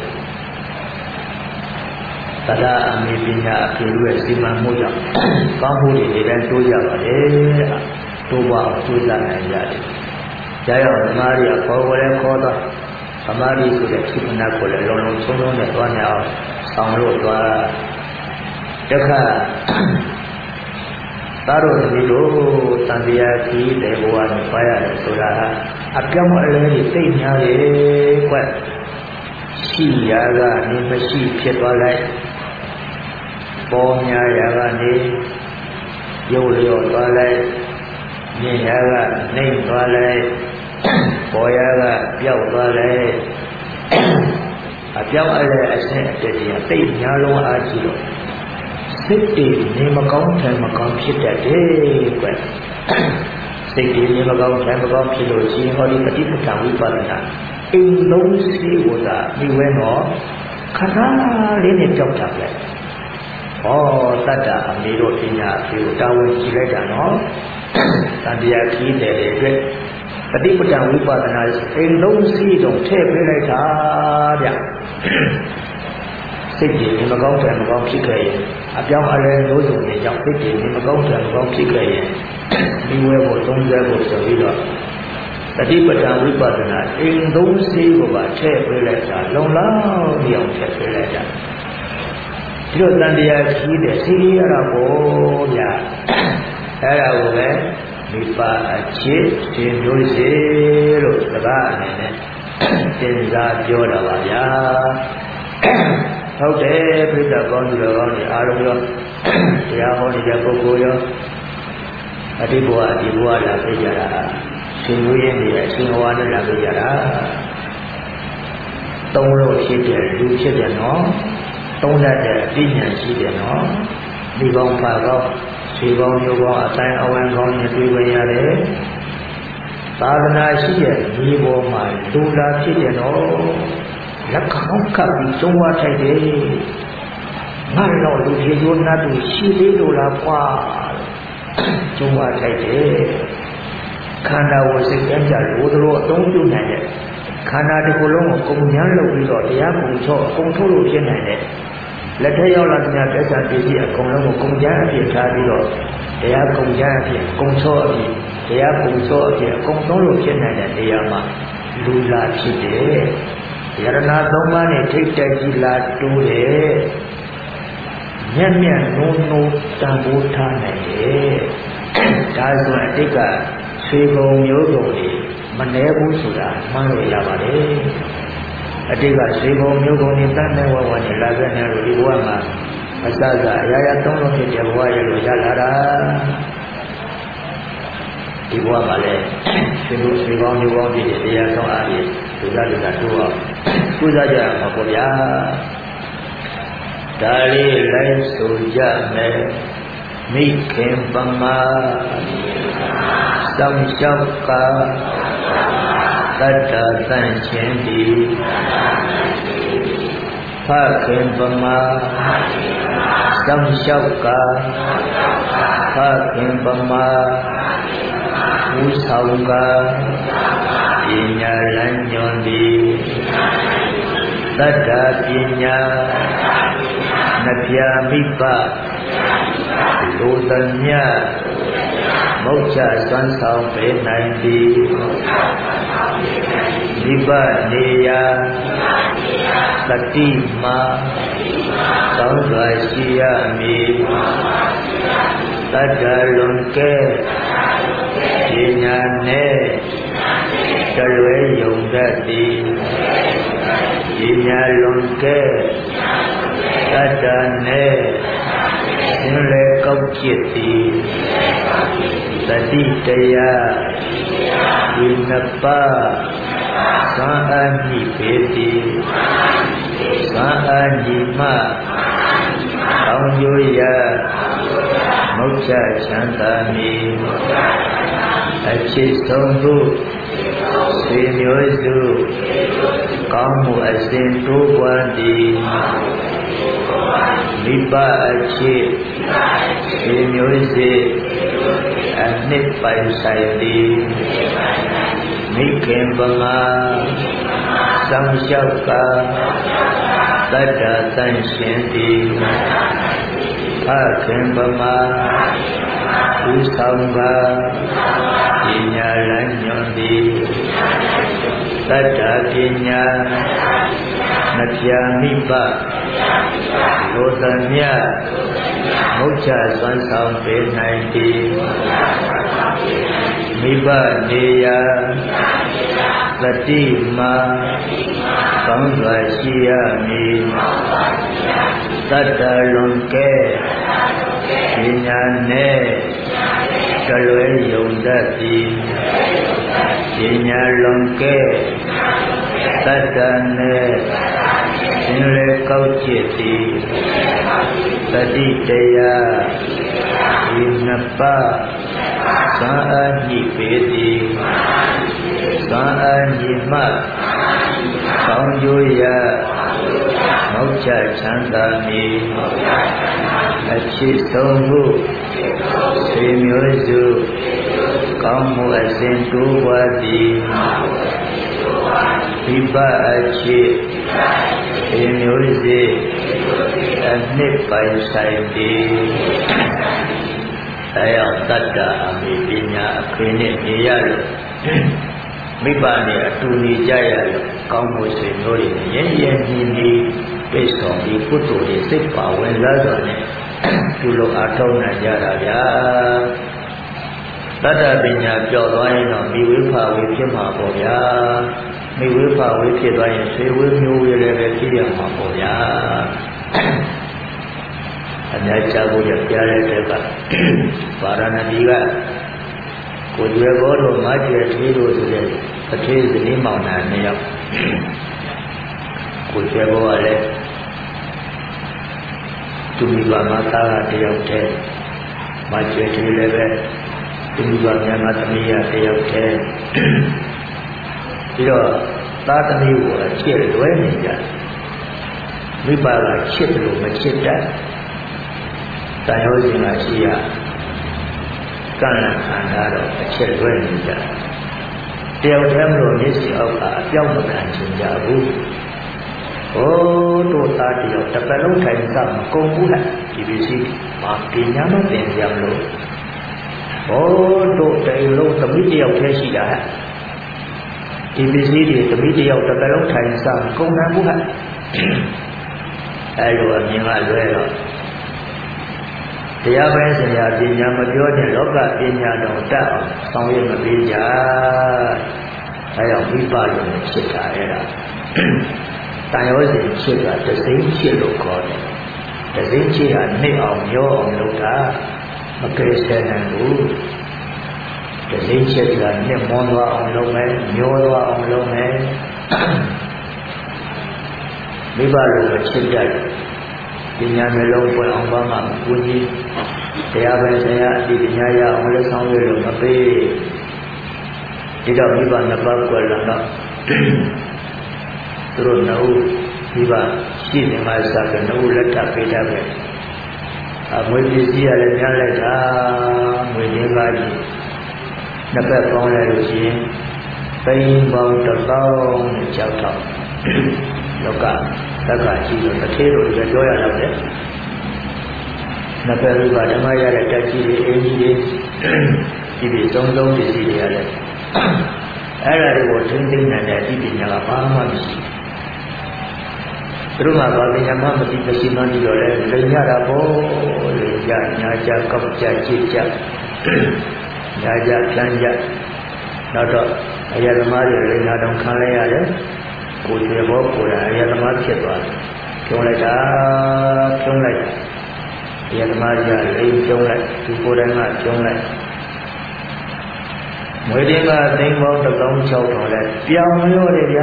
တတ္တအမေပညာအဖေတို့ရဲ့စီမံမှုကြောင့်ကောင်းမှုတွေဒီတိုင်းတိုးကြပါလေတိုးပါအောင်ကြိုးစားနိုင်ကြတယ်ကြာရောက်ဓမ္မရီအခေါ်ဝဲခေါ်တော့သမာဓိဆိုတဲ့ခိပနာကိုလည်းလုံးလုံးချုံချုံနဲ့သွားနေအောင်ဆောင်လို့သွားတခါသာတို့ဒီလိုတန်တရားကြီးတဲ့ဘဝနဲ့ပါရတယ်ဆိုတာအပြောင်းအလဲကြီးသိညာလေကွရှိရာကနေမရှိဖြစ်သွားလိုက်ပေါ်ညာရာကနေရုပ်လျော့သွားလိုက်မြင်ရာကနှိမ့်သွားလိုက်ပေါ်ရကပျောက်သွားတယ်အပြောင်းအလဲအဆင့်အတည်းကြီးတိတ်ညာလုံးအားကြီးတော့စိတ်တည်နေမကောင်းတယ်မကောင်းဖြစ်တတ်တယ်ကွစိတ်တည်နေမကောင်းတယ်မကောင်းဖြစ်လို့ရှိရင်ဟောဒီပฏิပဒါဝိပဿနာအိမ်လုံးစီဝတာဒီဝဲတော့ခဏလေးနဲ့ကြောက်တာပဲဟောတတ္တအမေတို့ပညာအဖြူတာဝန်ကြည့်လိုက်တာနော်တန်တရားကြီးတယ်တဲ့ပฏิပဒါဝိပဿနာအိမ်လုံးစီတော့ထည့်ပေးလိုက်တာဗျစိတ်ကြီးမကောင်းတယ်မကောင်းဖြစ်ခဲ့ရင်အပြောင်းအလဲမျိုးစုံတွေကြောင့်ဖြစ်တယ်မကောင်းတယ်မကောင်းဖြစ်ခဲ့ရင်ဒီဝဲဖို့သုံးဆဲဖို့ဆိုပြီးတော့တတိပဌာဝိပဿနာအိမ်သုံးစီးကိုပါထည့်ပေးလိုက်တာလုံလောက်ပြောင်းထည့်ပေးလိုက်တာဒီလိုတန်တရားကြီးတဲ့စီးရတာပေါ့ဗျာအဲ့ဒါကိုပဲမိဘအချစ်ရှင်မျိုးစေလို့စကားအနေနဲ့စဉ်းစားပြောတာပါဗျာဟုတ်တယ်ပြိတ္တကောင်းသူတော်ကောင်းတွေအားလုံးရောတရားဟောနေတဲ့ပုဂ္ဂိုလ်ရောအတိဘဝဒီဘဝလာပြကြတာရှင်မျိုးရင်းတွေအရှင်ဝါနဲ့လာပြကြတာသုံးလို့ဖြစ်တဲ့လူဖြစ်တယ်နော်သုံးတတ်တဲ့အသိဉာဏ်ရှိတယ်နော်ဒီကောင်းပါကောင်းဒီကောင်းမျိုးကောင်းအတိုင်းအဝန်းကောင်းနဲ့တွေ့ကြရတယ်သာသနာရှိတဲ့ဒီဘောမှာလူလာဖြစ်တယ်နော်လက်ခေါင်းကပ်ပြီးသုံးဝထိုက်တယ်ငါတော့လူကြီးရိုးနာတူရှိသေးလို့လားကွာသုံးဝထိုက်တယ်ခန္ဓာဝစိတ်ကကြလို့တို့အသုံးပြုနိုင်တဲ့ခန္ဓာတစ်ခုလုံးကိုကုန်ညာလုပ်ပြီးတော့တရားကုန်ချော့ကုန်ထုတ်လို့ဖြစ်နိုင်တဲ့လက်ထက်ရောက်လာတဲ့ပြဿနာပစ္စည်းအကုန်လုံးကိုကုန်ညာအဖြစ်ထားပြီးတော့တရားကုန်ညာအဖြစ်ကုန်ချော့အဖြစ်တရားကုန်ချော့အဖြစ်အကုန်သုံးလို့ဖြစ်နိုင်တဲ့တရားမှာလူလာဖြစ်တယ်ယရဏသုံးပါးနဲ့ထိတ်တိုက်ကြီးလာတိုးတယ်မျက်မျက်နှုံနှုံတန်ဖိုးထားနိုင်တယ်ဒါဆိုအတိတ်ကဆွေပုံမျိုးစုံတွေမနှဲဘူးဆိုတာမှန်းလို့ရပါတယ်အတိတ်ကဆွေပုံမျိုးစုံတွေတန်းနေဝဝနဲ့လာခဲ့နေလို့ဒီဘဝမှာအစစအရာရာသုံးလို့ဖြစ်တဲ့ဘဝရဲ့လို့ရလာတာဒီဘဝမှာလည်းဆွေပုံဆွေပေါင်းမျိုးပေါင်းဖြစ်တဲ့တရားဆောင်အားဖြင့်လူသားလူသားတို့အောင်ကုသကြမှာပေါ့ဗျာဒါလေးလိုက်ဆိုကြမယ်မိခင်ပမာစောင့်ရှောက်ကတတ္တသန့်ခြင်းဒီဖခင်ပမာစောင့်ရှောက်ကဖခင်ပမာဥဆောင်ကပညာလမ်းညွန်သည်တတ္တပညာနှပြမိပလူသမြမုတ်ချစွမ်းဆောင်ပေးနိုင်သည်မိဘနေရာတတိမာကောင်းစွာရှိရမည်တတ္တလွန်ကဲပညာနဲ့တလွဲယုံတတ်သည်ပညာလွန်ကဲတတ္တနဲ့သင်လေကောက်จิตသည်တတိတရားဒီနှစ်ပါးသံအနိပေတိသံအနိမအောင်ကျိုးရမုတ်ချချမ်းသာမည်အချစ်ဆုံးသူဆွေမျိုးစုကောင်းမှုအစဉ်တိုးပွားသည်မိဘအချစ်ဆွေမျိုးစေအနှစ်ပိုင်ဆိုင်သည်မိခင်ပမာစောင့်ရှောက်ကတတ္တသန့်ရှင်သည်ဖခင်ပမာဥဆောင်ကပညာလမ်းညွန်သည်တတ္တပညာနှပြမိပလူသမြမုတ်ချစွမ်းဆောင်ပေးနိုင်သည်မိဘနေရာတတိမာကောင်းစွာရှိရမည်တတ္တလွန်ကဲပညာနဲ့တလွဲယုံတတ်သည်ပညာလွန်ကဲတတ္တနဲ့သင်လေကောက်จิตသည်တတိတရားဒီနှစ်ပါးသံအနိပေတိသံအနိမကောင်းကျိုးရမုတ်ချချမ်းသာမည်အချစ်ဆုံးမှုဆွေမျိုးစုကောင်းမှုအစဉ်တိုးပွားသည်မိဘအချစ်ဆွေမျိုးစေအနှစ်ပိုင်ဆိုင်သည်အဲရောက်တတ္တအမိပညာအခွင့်နဲ့နေရလို့မိဘနဲ့အတူနေကြရလို့ကောင်းမှုဆွေမျိုးတွေနဲ့ရဲရဲကြီးကြီးပြည့်စုံပြီးပုတ္တတွေစိတ်ပါဝင်လာတော့နဲ့သူလိုအထောက်နိုင်ကြတာဗျာတတ္တပညာပြောက်သွားရင်တော့မိဝိဖဝေဖြစ်မှာပေါ့ဗျာမိဝိဖဝေဖြစ်သွားရင်ဆွေဝေမျိုးဝေလည်းပဲဖြစ်ရမှာပေါ့ဗျာအများကြီးကိုရပြရတဲ့ကပါရဏတိကကိုကျွဲဘောတို့မကျွဲသေးတို့ဆိုတဲ့အသေးစနေမောင်နှံနှစ်ယောက်ကိုကျွဲဘောကလည်းသူမိဘမှာသားကတယောက်တည်းမကျွဲသေးလည်းပဲသူမိဘများမှာသမီးရတယောက်တည်းပြီးတော့သားသမီးကိုချစ်လွဲနေကြမိဘကချစ်လို့မချစ်တတ်တန်ရောစဉ်ကရှိရကံခံရတော့အချက်လွဲနေကြတယောက်တည်းမလို့မျက်စိအောက်ကအပြောင်းမခံချင်ကြဘူးဟိုတို့သားတယောက်တစ်ပတ်လုံးထိုင်စားမကုန်ဘူးလားဒီပစ္စည်းမာပညာမသင်ကြမလို့ဟိုတို့တိုင်လုံးသမီးတယောက်တည်းရှိတာဟဲ့ဒီပစ္စည်းတွေသမီးတယောက်တစ်ပတ်လုံးထိုင်စားမကုန်နိုင်ဘူးဟဲ့အဲလိုအမြင်ကလွဲတော့တရားပိုင်းဆရာပညာမပြောတဲ့လောကပညာတော်တတ်အောင်ဆောင်ရွက်မပေးကြ။အဲကြောင့်ဝိပဿနာဖြစ်တာအဲ့ဒါ။တန်ရောစဉ်ဖြစ်တာတစိမ့်ဖြစ်လို့ခေါ်တယ်။တစိမ့်ဖြစ်တာနှိမ့်အောင်ရောအောင်လုပ်တာမကယ်ဆယ်နိုင်ဘူး။တစိမ့်ဖြစ်တာနှိမ့်မွန်သွားအောင်လုပ်မယ်၊ညှိုးသွားအောင်လုပ်မယ်။ဝိပဿနာဖြစ်တတ်ပညာမျိုးလုံးပွင့်အောင်ပါမှကိုကြီးတရားပဲဆရာအတိပညာရအောင်လည်းဆောင်ရွက်လို့မပေးဒီတော့မိဘနှစ်ပါးကွယ်လာတော့သူတို့နှုတ်မိဘရှိနေမှစကနှုတ်လက်ထပ်ပေးတတ်ပဲအမွေပစ္စည်းရလည်းများလိုက်တာငွေရင်းကားကြီးနှစ်ဖက်ပေါင်းလိုက်လို့ရှိရင်သိန်းပေါင်းတစ်သောင်းနဲ့ကြောက်တော့လောကသက္ကရှိလို့တစ်သေးလို့ကြပြောရတော့တယ်နှစ်ဖက်လူကဓမ္မရတဲ့တက်ကြီးတွေအင်းကြီးတွေဒီဒီသုံးသုံးပစ္စည်းတွေရတယ်အဲ့ဒါတွေကိုသင်သိနိုင်တဲ့အသိပညာကဘာမှမရှိသူတို့ကဘာပညာမှမသိမရှိမှန်းပြီးတော့လဲလိမ်ရတာပေါ့လေကြာညာကြာကောက်ကြာကြည့်ကြညာကြာဖြန်းကြနောက်တော့အရာသမားတွေလိမ်လာတော့ခံလိုက်ရတယ်ကိုယ်တွေဘောကိုယ်ရအရာသမားဖြစ်သွားတယ်ကျုံလိုက်တာကျုံလိုက်အရာသမားကြီးကလိမ်ကျုံလိုက်ဒီကိုယ်တိုင်ကကျုံလိုက်မွေတင်းကသိန်းပေါင်းတစ်သောင်း၆ထောင်လဲပြောင်းရောတယ်ဗျာ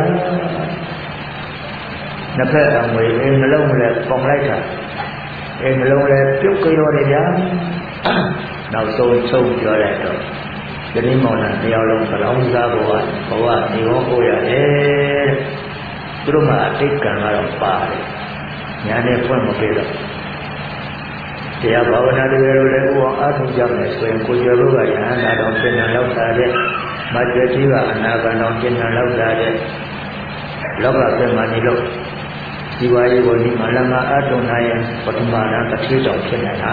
နှစ်ဖက်အမွေအင်းနှလုံးလဲပေါင်လိုက်တာအင်းနှလုံးလဲပြုတ်ကြောတယ်ဗျာနောက်ဆုံးဆုံးပြောလိုက်တော့ဒီနေ့မောင်နှံတရားလုံးဘလောင်းစားဘဝဘဝဒီဟောကိုရတယ်သူတို့မှာအတိတ်ကံကတော့ပါတယ်ညာနဲ့ဖွင့်မပေးတော့တရားဘာဝနာတွေလိုလည်းကိုယ်အားထုတ်ကြမယ်ဆိုရင်ကိုယ်ကျော်တို့ကယဟန္တာတော်ပြင်နှံလောက်တာတဲ့မကျွတ်ကြီးကအနာဂံတော်ပြင်နှံလောက်တာတဲ့လောကပြမနေလို့ဒီဝါရီကိုဒီမလမအားထုတ်နိုင်ရင်ပထမနာတစ်ထေတော်ဖြစ်နေတာ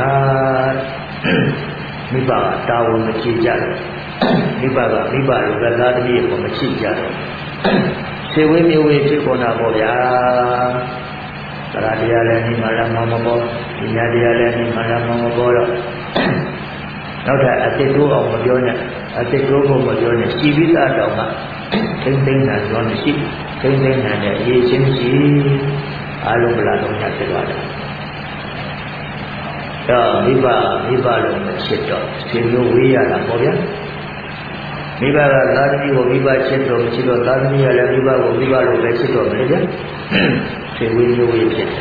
မိဘကတာဝန်မကြည့်ကြဘူးမိဘကမိဘလိုကသားသမီးကိုမကြည့်ကြဘူးခြေဝေးမျိုးဝေးဖြစ်ကုန်တာပေါ့ဗျာတရားတရားလည်းဒီမှာလည်းမမပေါ်ပညာတရားလည်းဒီမှာလည်းမမပေါ်တော့နောက်ထပ်အတိတ်တိုးအောင်မပြောနဲ့အတိတ်တိုးဖို့မပြောနဲ့ရှိပြီးသားတော့မှထိမ့်သိမ့်တာပြောနေရှိထိမ့်သိမ့်တာနဲ့အရေးချင်းရှိအားလုံးဗလာတော့ညဖြစ်သွားတယ်တော့မိဘမိဘလုံးမချစ်တော့ဆွေမျိုးဝေးရတာပေါ့ဗျာမိဘကသာသမီကိုမိဘချစ်တော့ချစ်တော့သာသမီကလည်းမိဘကိုမိဘလိုပဲချစ်တော့မယ်ဗျာဆွေဝေးမျိုးဝေးဖြစ်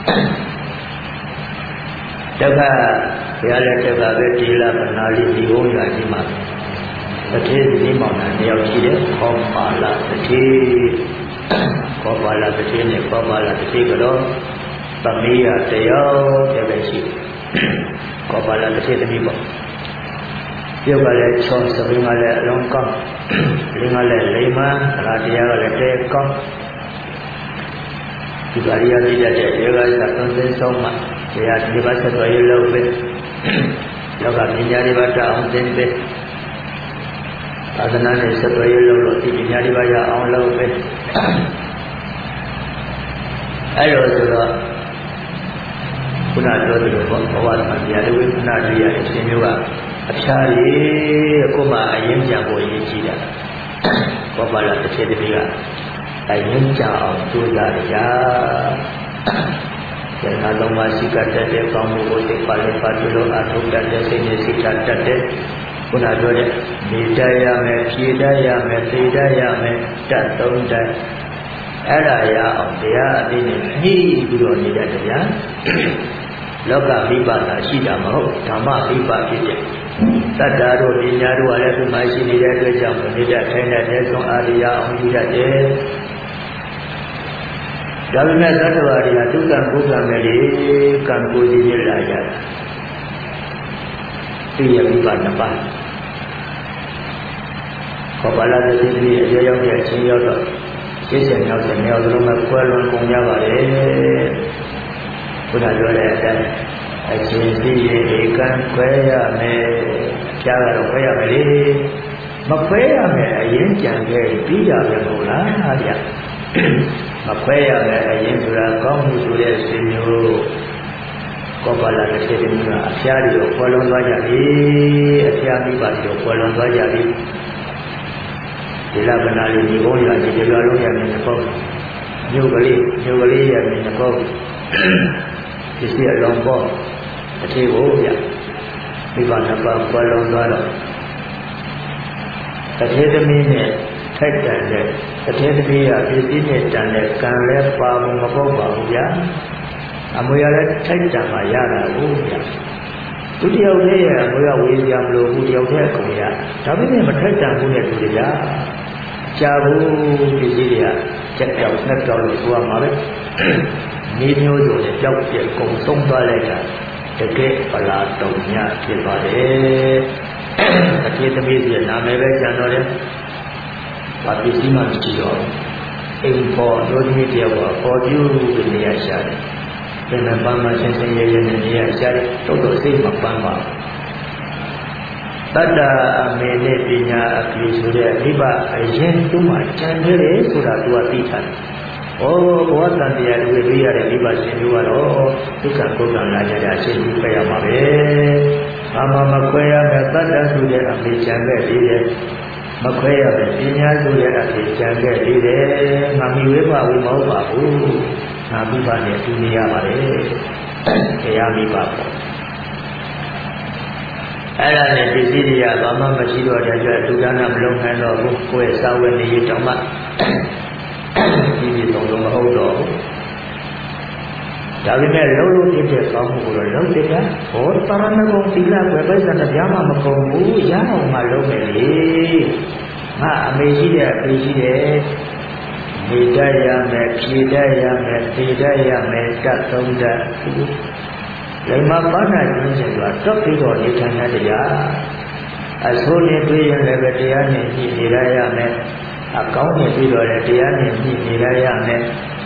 တယ်တခါဘုရားလည်းတခါပဲတိလပနာလေးဒီဟောရာကြီးမှာတထေးဒီမောင်နှံတယောက်ရှိတယ်ခောပါလာတထေးခောပါလာတထေးနဲ့ခောပါလာတထေးကတော့သမီးရတယောက်တည်းပဲရှိတယ်ခောပါလာတထေးသမီးပေါ့ပြုတ်ကလည်းချောစပင်းကလည်းအလုံးကောင်းလင်းကလည်းလိမ္မာတရားတရားကလည်းတဲကောင်းဒီပါရိယတိတတ်တဲ့ယောဂစာသုံးသိန်းဆုံးမှတရားဒီပါဆက်တော်ရေးလုပ်ပဲယောဂပညာတွေပါတအောင်သင်ပဲသာသနာနဲ့ဆက်တော်ရေးလုပ်လို့ဒီပညာတွေပါရအောင်လုပ်ပဲအဲ့လိုဆိုတော့ခုနပြောသလိုပေါ့ဘဝမှာတရားတွေခုနတွေ့ရတဲ့အရှင်မျိုးကအဖျားကြီးအခုမှအရင်ကြံဖို့ရည်ကြည့်တာဘောပါလာတစ်ချက်တည်းကအရင်ကြအောင်ကြိုးစားကြ။ဒါနာလုံးမရှိကတတ်တဲ့ကောင်းမှုကိုသိပါလေပါလို့အထုတတ်တဲ့စိတ်နဲ့စိတ်တတ်တဲ့ခုနပြောတဲ့နေတတ်ရမယ်ဖြေတတ်ရမယ်သိတတ်ရမယ်တတ်သုံးတတ်အဲ့ဒါရအောင်တရားအသိနဲ့နှီးပြီးတော့နေတတ်တရားလောကဝိပါဒရှိတာမဟုတ်ဓမ္မဝိပါဒဖြစ်တဲ့တတ္တာတို့ပညာတို့ကလည်းဒီမှာရှိနေတဲ့အတွက်ကြောင့်နေတတ်ခိုင်းတဲ့ဆုံးအာရိယအောင်ယူတတ်တယ်ဒါပေမဲ့သတ္တဝါတွေကဒုက္ခဘုက္ခမဲ့လေကံကိုကြီးကြီးလာကြတာသိရဝိပါဒပါခေါ်ပါလာတဲ့ဒီနေ့အရောက်တဲ့အချင်းရောက်တော့ရှင်းရှင်းရောက်တဲ့မြောက်လုံးမှာကွဲလွန်ကုန်ကြပါလေဘုရားပြောတဲ့အတိုင်းအချင်းစီရဲ့ဧကံခွဲရမယ်ကြားတော့ခွဲရမယ်လေမခွဲရမယ်အရင်ကြံခဲ့ပြီးကြပဲမဟုတ်လားဗျာမခွဲရမယ်အရင်ဆိုတာကောင်းမှုဆိုတဲ့ရှင်မျိုးကောပါလာတဲ့ရှင်မျိုးကအဖျားတွေကိုခွဲလွန်သွားကြပြီအဖျားမိပါတွေကိုခွဲလွန်သွားကြပြီဒီလကနာလေးဒီဘုန်းကြီးကဒီလိုလုံးရမယ်ပေါ့မြို့ကလေးမြို့ကလေးရမယ်ပေါ့ဒီစီအလုံးပေါ့အထေကိုဗျမိဘနှစ်ပါးခွဲလွန်သွားတော့တထေသမီးနဲ့ထိုက်တန်တဲ့တထေသမီးကပြည်စည်းနဲ့တန်တဲ့ကံလဲပါမမပေါ့ပါဘူးဗျာအမွေရလဲထိုက်တန်မှရတာဘူးဗျာသူတယောက်တည်းရဲ့အမွေရဝေးကြမလို့ဘူးတယောက်တည်းအကုန်ရဒါပေမဲ့မထိုက်တန်ဘူးနဲ့တူတယ်ဗျာကြာဘူးပြည်စည်းတွေကချက်ပြောက်နှစ်ပြောက်လို့ပြောရမှာပဲနေမျိုးစုံနဲ့ပြောက်ပြက်ကုန်ဆုံးသွားလိုက်တာတကယ်ပလာတုံညဖြစ်ပါတယ်အထေသမီးရဲ့နာမည်ပဲကျန်တော့တယ်ဘာပစ္စည်းမှမရှိတော့အိမ်ပေါ်တို့ဒီတယောက်ကပေါ်ပြူနေရရှာတယ်။ပြန်မပန်းမချင်းချင်းရဲရဲနဲ့နေရရှာတယ်တော်တော်စိတ်မပန်းပါဘူး။တတ္တအမေနဲ့ပညာအပြည့်ဆိုတဲ့မိဘအရင်သူ့မှာကြံနေတယ်ဆိုတာသူကသိထားတယ်။ဩဘဝတန်တရားတွေတွေ့ရတဲ့မိဘရှင်တို့ကတော့ဒုက္ခကုက္ကံလာကြတဲ့အချိန်ကြီးပြရမှာပဲ။ဘာမှမခွဲရမယ်တတ္တဆိုတဲ့အမေကြံခဲ့သေးတယ်မခွဲရပဲပညာဆိုတဲ့အဖြစ်ကြံခဲ့သေးတယ်ငါမိဝိပဝိမဟုတ်ပါဘူးငါမိဘနဲ့တူနေရပါတယ်တရားမိဘပေါ့အဲ့ဒါနဲ့ပစ္စည်းတွေကဘာမှမရှိတော့တဲ့အတွက်သူကနာမလုံးနိုင်တော့ဘူးကိုယ့်ရဲ့စာဝတ်နေရေးတောင်မှဒီဒီသုံးလုံးမဟုတ်တော့ဘူးဒါပေမဲ့လုံးလုံးဖြစ်တဲ့ကောင်းမှုကိုတော့လုံးတဲ့ကဟောတရဏဂုံသီလပဲပဲစတဲ့ဗျာမှမကုန်ဘူးရအောင်မှလုံးမယ်လေငါအမေရှိတဲ့အဖေရှိတယ်နေတတ်ရမယ်ဖြေတတ်ရမယ်သိတတ်ရမယ်တတ်သုံးတတ်ဒီမှာဘာနာကျင်းချက်ဆိုတာတော့ပြီးတော့နေထိုင်တဲ့တရားအဆိုးနဲ့တွေ့ရင်လည်းတရားနဲ့ညှိနေရမယ်အကောင်းနဲ့ပြီးတော့လည်းတရားနဲ့ညှိနေရမယ်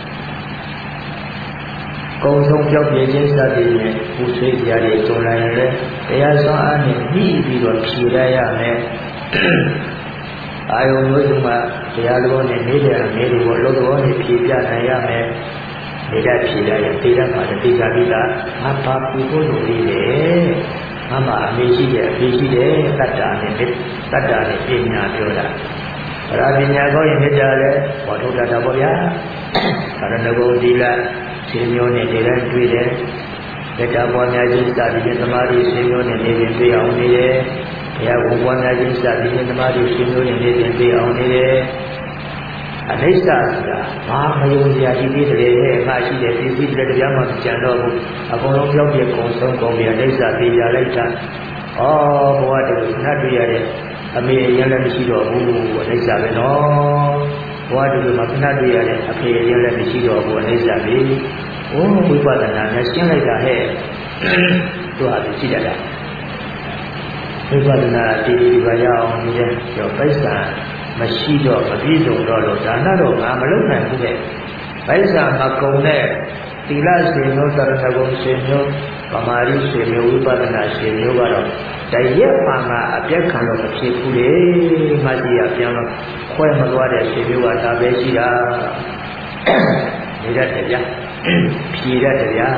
ကုံဆုံးပြောက်ပြခြင်းစသည်ဖြင့်ပူဆွေးကြရည်ကြုံလာရင်လည်းတရားစွမ်းအားနဲ့ညှိပြီးတော့ဖြေရရမယ်အာယုံမျိုးစုံမှာတရားတော်နဲ့နေတဲ့အမေတွေကိုအလုပ်တော်နဲ့ဖြေပြနိုင်ရမယ်နေတတ်ဖြေရရင်သိတတ်မှာသိကြပြီးသားငါပါပူဖို့လိုသေးတယ်ငါမှအမေရှိတယ်အဖေရှိတယ်တတ္တာနဲ့တတ္တာနဲ့ပညာပြောတာဗရာပညာကောရင်မေတ္တာလည်းဝါထုတ္တတာပေါ့ဗျာကာရဏဂုံသီလရှင်မျိုးနဲ့နေတိုင်းတွေ့တယ်မေတ္တာပေါ်များခြင်းစသည်ဖြင့်သမာဓိရှင်မျိုးနဲ့နေရင်တွေ့အောင်နေတယ်ဘုရားဘုံပေါ်များခြင်းစသည်ဖြင့်သမာဓိရှင်မျိုးနဲ့နေရင်တွေ့အောင်နေတယ်အနိစ္စဆိုတာဘာမယုံစရာရှိသေးတယ်ဟဲ့ငါရှိတယ်ဒီစီတဲ့တရားမှကြံတော့ဘူးအကုန်လုံးပြောင်းပြကုန်ဆုံးကုန်ပြီအနိစ္စသိကြလိုက်တာဩဘဝတည်းနတ်တွေ့ရတဲ့အမေအရင်လည်းမရှိတော့ဘူးအနိစ္စပဲနော်ဘဝတူမှာခဏတွေ့ရတဲ့အဖေအရင်လည်းမရှိတော့ဘူးအနိစ္စပဲ။အိုးဝိပဿနာနဲ့ရှင်းလိုက်တာဟဲ့သူဟာရှိတတ်တာ။ဝိပဿနာတည်တည်ပါရအောင်နေတဲ့ကျော်ပိဿာမရှိတော့မပြည့်စုံတော့လို့ဒါနတော့ငါမလုပ်နိုင်ဘူးတဲ့ဘိဇာမကုံနဲ့သီလရှင်မျိုးသရဏဂုံရှင်မျိုးဗမာရီရှင်မျိုးဝိပဿနာရှင်မျိုးကတော့တရက်မှငါအပြက်ခံလို့မဖြစ်ဘူးလေမကြီးရပြန်တော့ခွဲမသွားတဲ့ရှင်မျိုးကဒါပဲရှိတာနေရတဲ့ဗျာဖြေရတယ်ဗျာ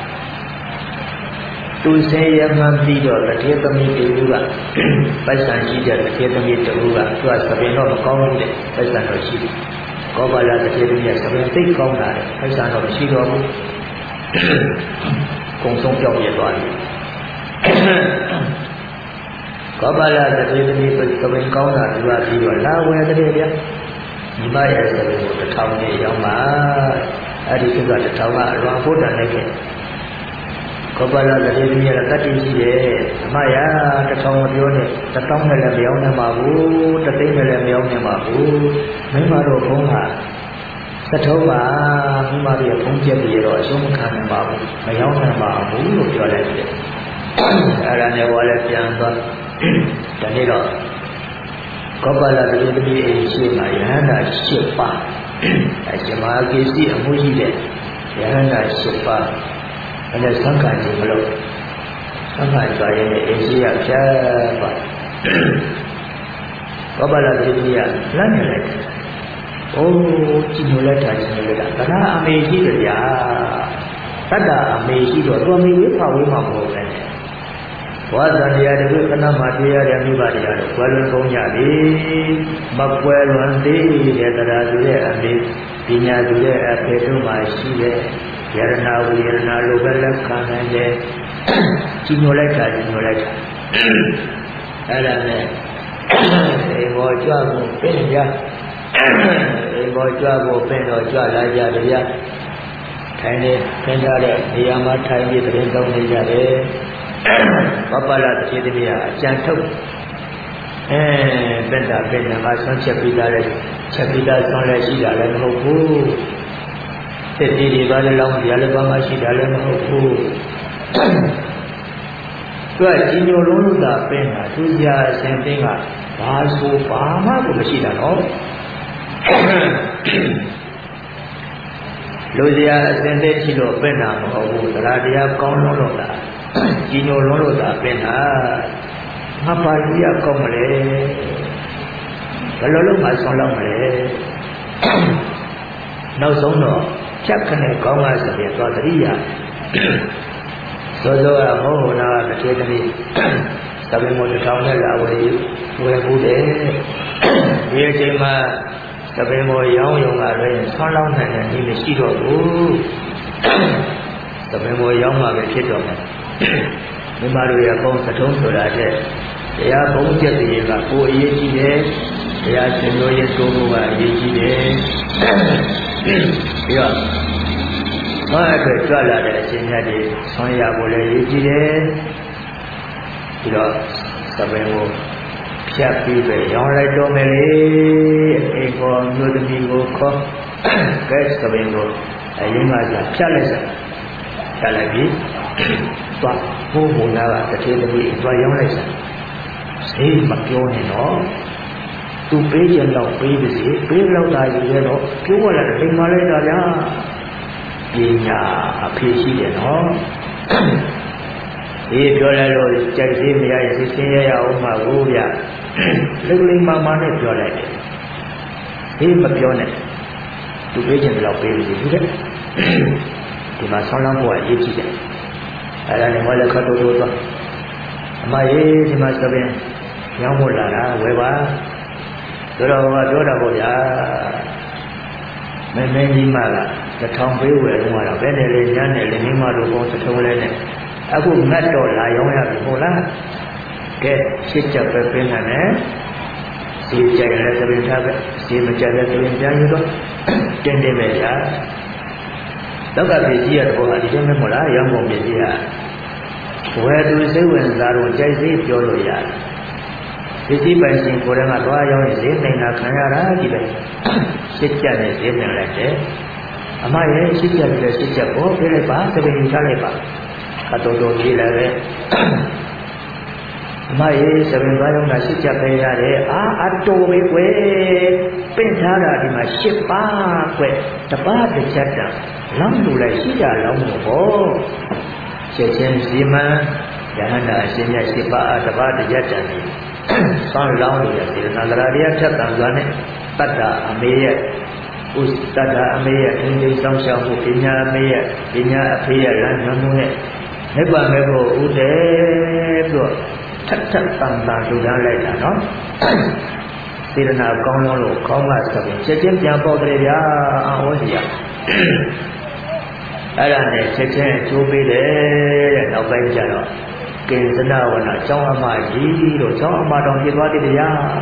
သူဆဲရမှန်းပြီးတော့တတိယသမီးတူကပိုက်ဆံရှိတဲ့တတိယသမီးတူကသူကသပင်တော့မကောင်းဘူးတဲ့ပိုက်ဆံတော့ရှိတယ်ကောပါလာတတိယသမီးကသပင်သိကောင်းတာတဲ့ပိုက်ဆံတော့မရှိတော့ဘူးကုံဆုံးပြောင်းပြသွားတယ်ကောပါလာတတိယသမီးသပင်ကောင်းတာသူကပြီးတော့လာဝယ်တဲ့ဗျာဒီမရဲ့သပင်ကိုတစ်ထောင်နဲ့ရောက်မှာအဲ့ဒီကတစ်ထောင်ကအလွန်ဖို့တန်နေခဲ့ကောပါလာတတိယသမီးကတတိရှိတယ်အမရတစ်ထောင်မပြောနဲ့တစ်ထောင်နဲ့လည်းမရောက်နိုင်ပါဘူးတစ်သိန်းနဲ့လည်းမရောက်နိုင်ပါဘူးမင်းမတို့ဘုန်းဟာသထုံးပါမိမတို့ဘုန်းကျက်ပြီးတော့အရှုံးမခံနိုင်ပါဘူးမရောက်နိုင်ပါဘူးလို့ပြောလိုက်တယ်အဲ့ဒါနဲ့ဘောလည်းပြန်သွားဒီနေ့တော့ကောပါလာတတိယသမီးအိမ်ရှိမှာယဟန္တာ၈ပါးအရှင်မဟာကိစီအမှုရှိတဲ့ယဟန္တာ၈ပါးအဲ့ဒါသံဃာကြီးမလို့သံဃာကြွားရင်အိမ်ရှိရဖြတ်ပါကောပါလာတတိယသမီးကလမ်းနေလိုက်โอ้ကြည်ညိုလက်တာကြည်ညိုလက်တာသရအမေရှိတယ်ဗျာတတ္တအမေရှိတော့တော်မေဝေးဖောက်ဝေးမှာမဟုတ်ပဲဝါသံတရားတခုခဏမှတရားရမိပါတရားတော့ဘယ်လိုကုန်ကြပြီမကွယ်လွန်သေးတဲ့တရားသူရဲ့အမေပညာသူရဲ့အဖေတို့မှရှိတဲ့ယရနာဝိရဏလိုပဲလက်ခံနိုင်တဲ့ကြည်ညိုလိုက်တာကြည်ညိုလိုက်တာအဲ့ဒါနဲ့ဒီဘောကြွဖို့ပြင်ကြဒီဘောကြွဖို့ပြင်တော့ကြွလာကြတယ်ဗျာထိုင်နေခင်းကြတဲ့နေရာမှာထိုင်ပြီးတရင်သုံးနေကြတယ်ပပလာတိတိယအကျန်ထုတ်အဲပင့်တာပင့်တာမှာဆွမ်းချက်ပြီးသားတဲ့ချက်ပြီးသားဆွမ်းလည်းရှိတာလည်းမဟုတ်ဘူးစစ်တီတွေပါလည်းလောင်းပြလည်းဘာမှရှိတာလည်းမဟုတ်ဘူးသူကကြီးညိုလုံးလို့သာပင့်တာသူကြာအရှင်သိန်းကဘာဆိုဘာမှကိုမရှိတာနော်လူစရာအစဉ်သိရှိလို့ပင့်တာမဟုတ်ဘူးတရားတရားကောင်းလုံးလို့သာကြီးညိုလုံးလို့သာပင့်တာငါပါဠိရကောင်းမလဲဘယ်လိုလုပ်မှဆောင်းလောက်မလဲနောက်ဆုံးတော့ဖြတ်ခနဲ့ကောင်းမှဆိုရင်သွားတရိယာသောသောကမောဟနာတစ်ခေတ်တည်းသဗ္ဗမောတထောင်နဲ့လာဝယ်ဝယ်ဘူးတယ်ဒီအချိန်မှာသဗ္ဗမောရောင်းရုံကလည်းဆောင်းလောက်နိုင်တဲ့ဒီမရှိတော့ဘူးသဗ္ဗမောရောင်းမှပဲဖြစ်တော့တယ်မိမတို့ရဲ့ဘုံသထုံးဆိုတာတဲ့တရားဘုံကျက်တွေကကိုယ်အရေးကြီးတယ်တရားရှင်တို့ရဲ့တိုးဖို့ကအရေးကြီးတယ်ပြီးတော့ဘာအတွက်ကြွလာတဲ့အချိန်များတွေဆွမ်းရဖို့လည်းအရေးကြီးတယ်ပြီးတော့သဗ္ဗမောဖြတ်ပြီးပဲရောင်းလိုက်တော့မယ်လေအိမ်ပေါ်မျိုးသမီးကိုခေါ်ကဲသဗ္ဗမောအရင်ကဖြတ်လိုက်စဖြတ်လိုက်ပြီးသွားဘိုးဘုံသားကတစ်ထေသမီးသွားရောင်းလိုက်စစိတ်မပြောနဲ့တော့သူပေးကြတော့ပေးပါစေပေးတော့တာယူရတော့ပြောရတာအိမ်မှာလိုက်တာဗျာပညာအဖေရှိတယ်နော်ဒီပြောလိုက်လို့ကြိုက်သေးမရရင်သိချင်းရရအောင်မှာကိုဗျာလူလိမ္မာမာနဲ့ပြောလိုက်တယ်ဒီမပြောနဲ့သူပေးကြတော့ပေးပါစေဒီကဒီမှာဆောင်းလောင်းဖို့အရေးကြီးတယ်အဲ့ဒါနဲ့ဟောလည်းခတ်တိုးတိုးသွားအမရေဒီမှာသဘင်ရောင်းဖို့လာတာဝယ်ပါဆိုတော့ဟောပြောတာပေါ့ဗျာမင်းမင်းကြီးမကတထောင်ပေးဝယ်တော့တော့ဘယ်နဲ့လဲညနေလဲမိမတို့ကောတထုံးလဲနဲ့အခုငတ်တော့လာရောင်းရပြီဟုတ်လားကဲရှစ်ချက်ပဲပင်းတယ်စီကြိုင်လဲသဘင်ထားပဲစီမကြိုင်လဲသဘင်ပြန်ရတော့တင်းတင်းပဲဗျာလောကပြည်ကြီးရတဲ့ဘောဟာဒီလိုမျိုးမဟုတ်လားရောင်းပုံပြည်ကြီးဟာဝယ်သူစိတ်ဝင်စားတော့ကြိုက်စိတ်ပြောလို့ရတယ်ဒီစီပိုင်ရှင်ကိုယ်တိုင်ကသွားရောင်းရင်ဈေးနှိမ်တာခံရတာဒီပဲရှစ်ချက်နဲ့ဈေးနှိမ်လိုက်တယ်အမရဲ့ရှစ်ချက်ပြီးရှစ်ချက်ပေါ်ပြလိုက်ပါသဘင်ယူထားလိုက်ပါအတော်တော်ကြီးလည်းပဲ My seven Bayona Sita Payade, ah, Adobe, Pentara, my ship, ah, the bar, the chapter, Lambula, Sita, Lambo, Chechen Zima, Yahana, Sina Sipa, the bar, the Jatani, Son Lambula, Nagaradia, Chatanzane, Tata, Amaya, Ustada, Amaya, Indi, Samsha, Pinya, Maya, Pinya, Pia, Lanamune, never, never, Ude, Tap tap tam tam to down like that, no? Didn't have gone on, come as something. Chechen Jambo, I was here. I don't Chechen to be there, and no Benjano. Kings now and a John Amaji, or John Madon Givati,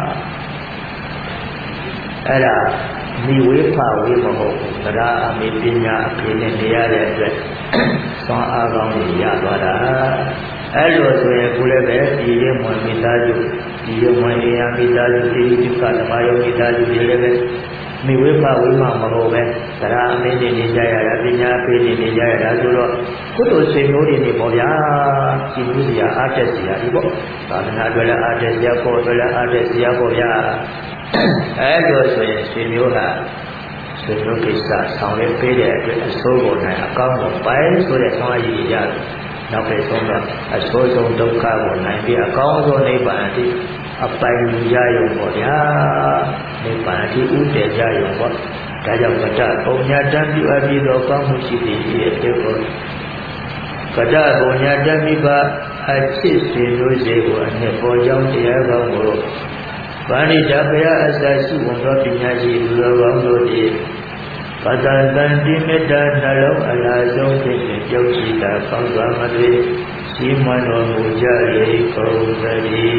Ella, me whipa, whipa, Nara, me Pina, Pina, the other, some around the Yabada. Hello, Pulebe, Ian Mitaju, Ian Mitaju, Tika, Mayo Mitaju, me whipa, Wima, Mahove, Sara, Mini Nijaya, Rabina, Pini Nijaya, Razuro, Kuto Simuri, Niboya, Sibusia, Artesia, Ibo, Sanadula Artesia, Kotola Artesia, Boya. Hello, Simula, Sinukisa, sounded paid at Sogo, and a count of five, so that's why you are. Now, I saw some dog car one night. A cow on a party, a pine giant for ya, a party, Ute giant for Tajamata, Onya Dami, a bit of Kamuchi, a table. Kada, Onya Damiba, I chased in Rosego and a four young Tiago. Bani Dabia, as I see one of the Nazi, Love, Patan Dimeta, Nalo, Alazon, Yoshida, Pangamade, Simano Mujale, Kozari.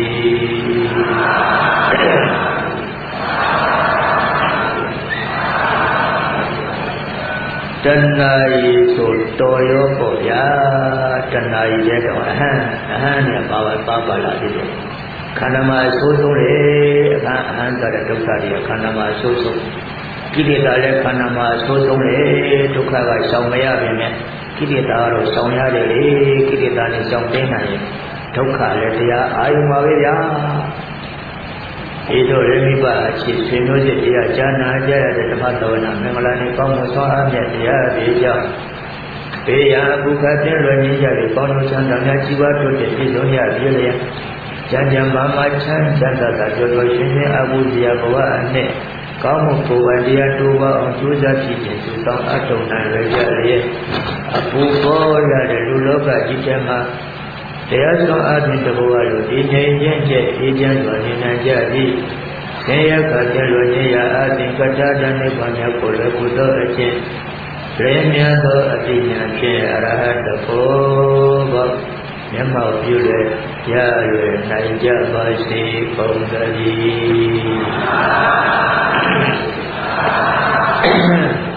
Tanai so Toyo Koya, Tanai Jeto, Ahania, Baba Papa Ladi. Kanama Soso, Hanga Dokari, Kanama Soso. Kidita Kanama Sotome, Tukava Saumaya, Kidita or Saumya, Kidita is Saumena, Toka, Letia, Ayumavia. Edo Remiba, Chinoja, Jana, Jaya, the Matona, Memalani, Pamosa, Media, Beja. Beya, Bukati, Renija, Pono Santa, Chiva, to the Pizonia, Vilia. Janja Mama Chan, Santa, Joshua, Abuja, Boa, Kamu kuwadia tuwa onjuza kije susang atau naraja liye Apu kola deluloka jitema Tea so adi tabuwa ludi nyenje ijan wani najadi Naya kata luni ya adi kata dani banya kula kudo eche Remya do adi nyanche arahat dakoba Nyama ubyule ya lue naija basi konggali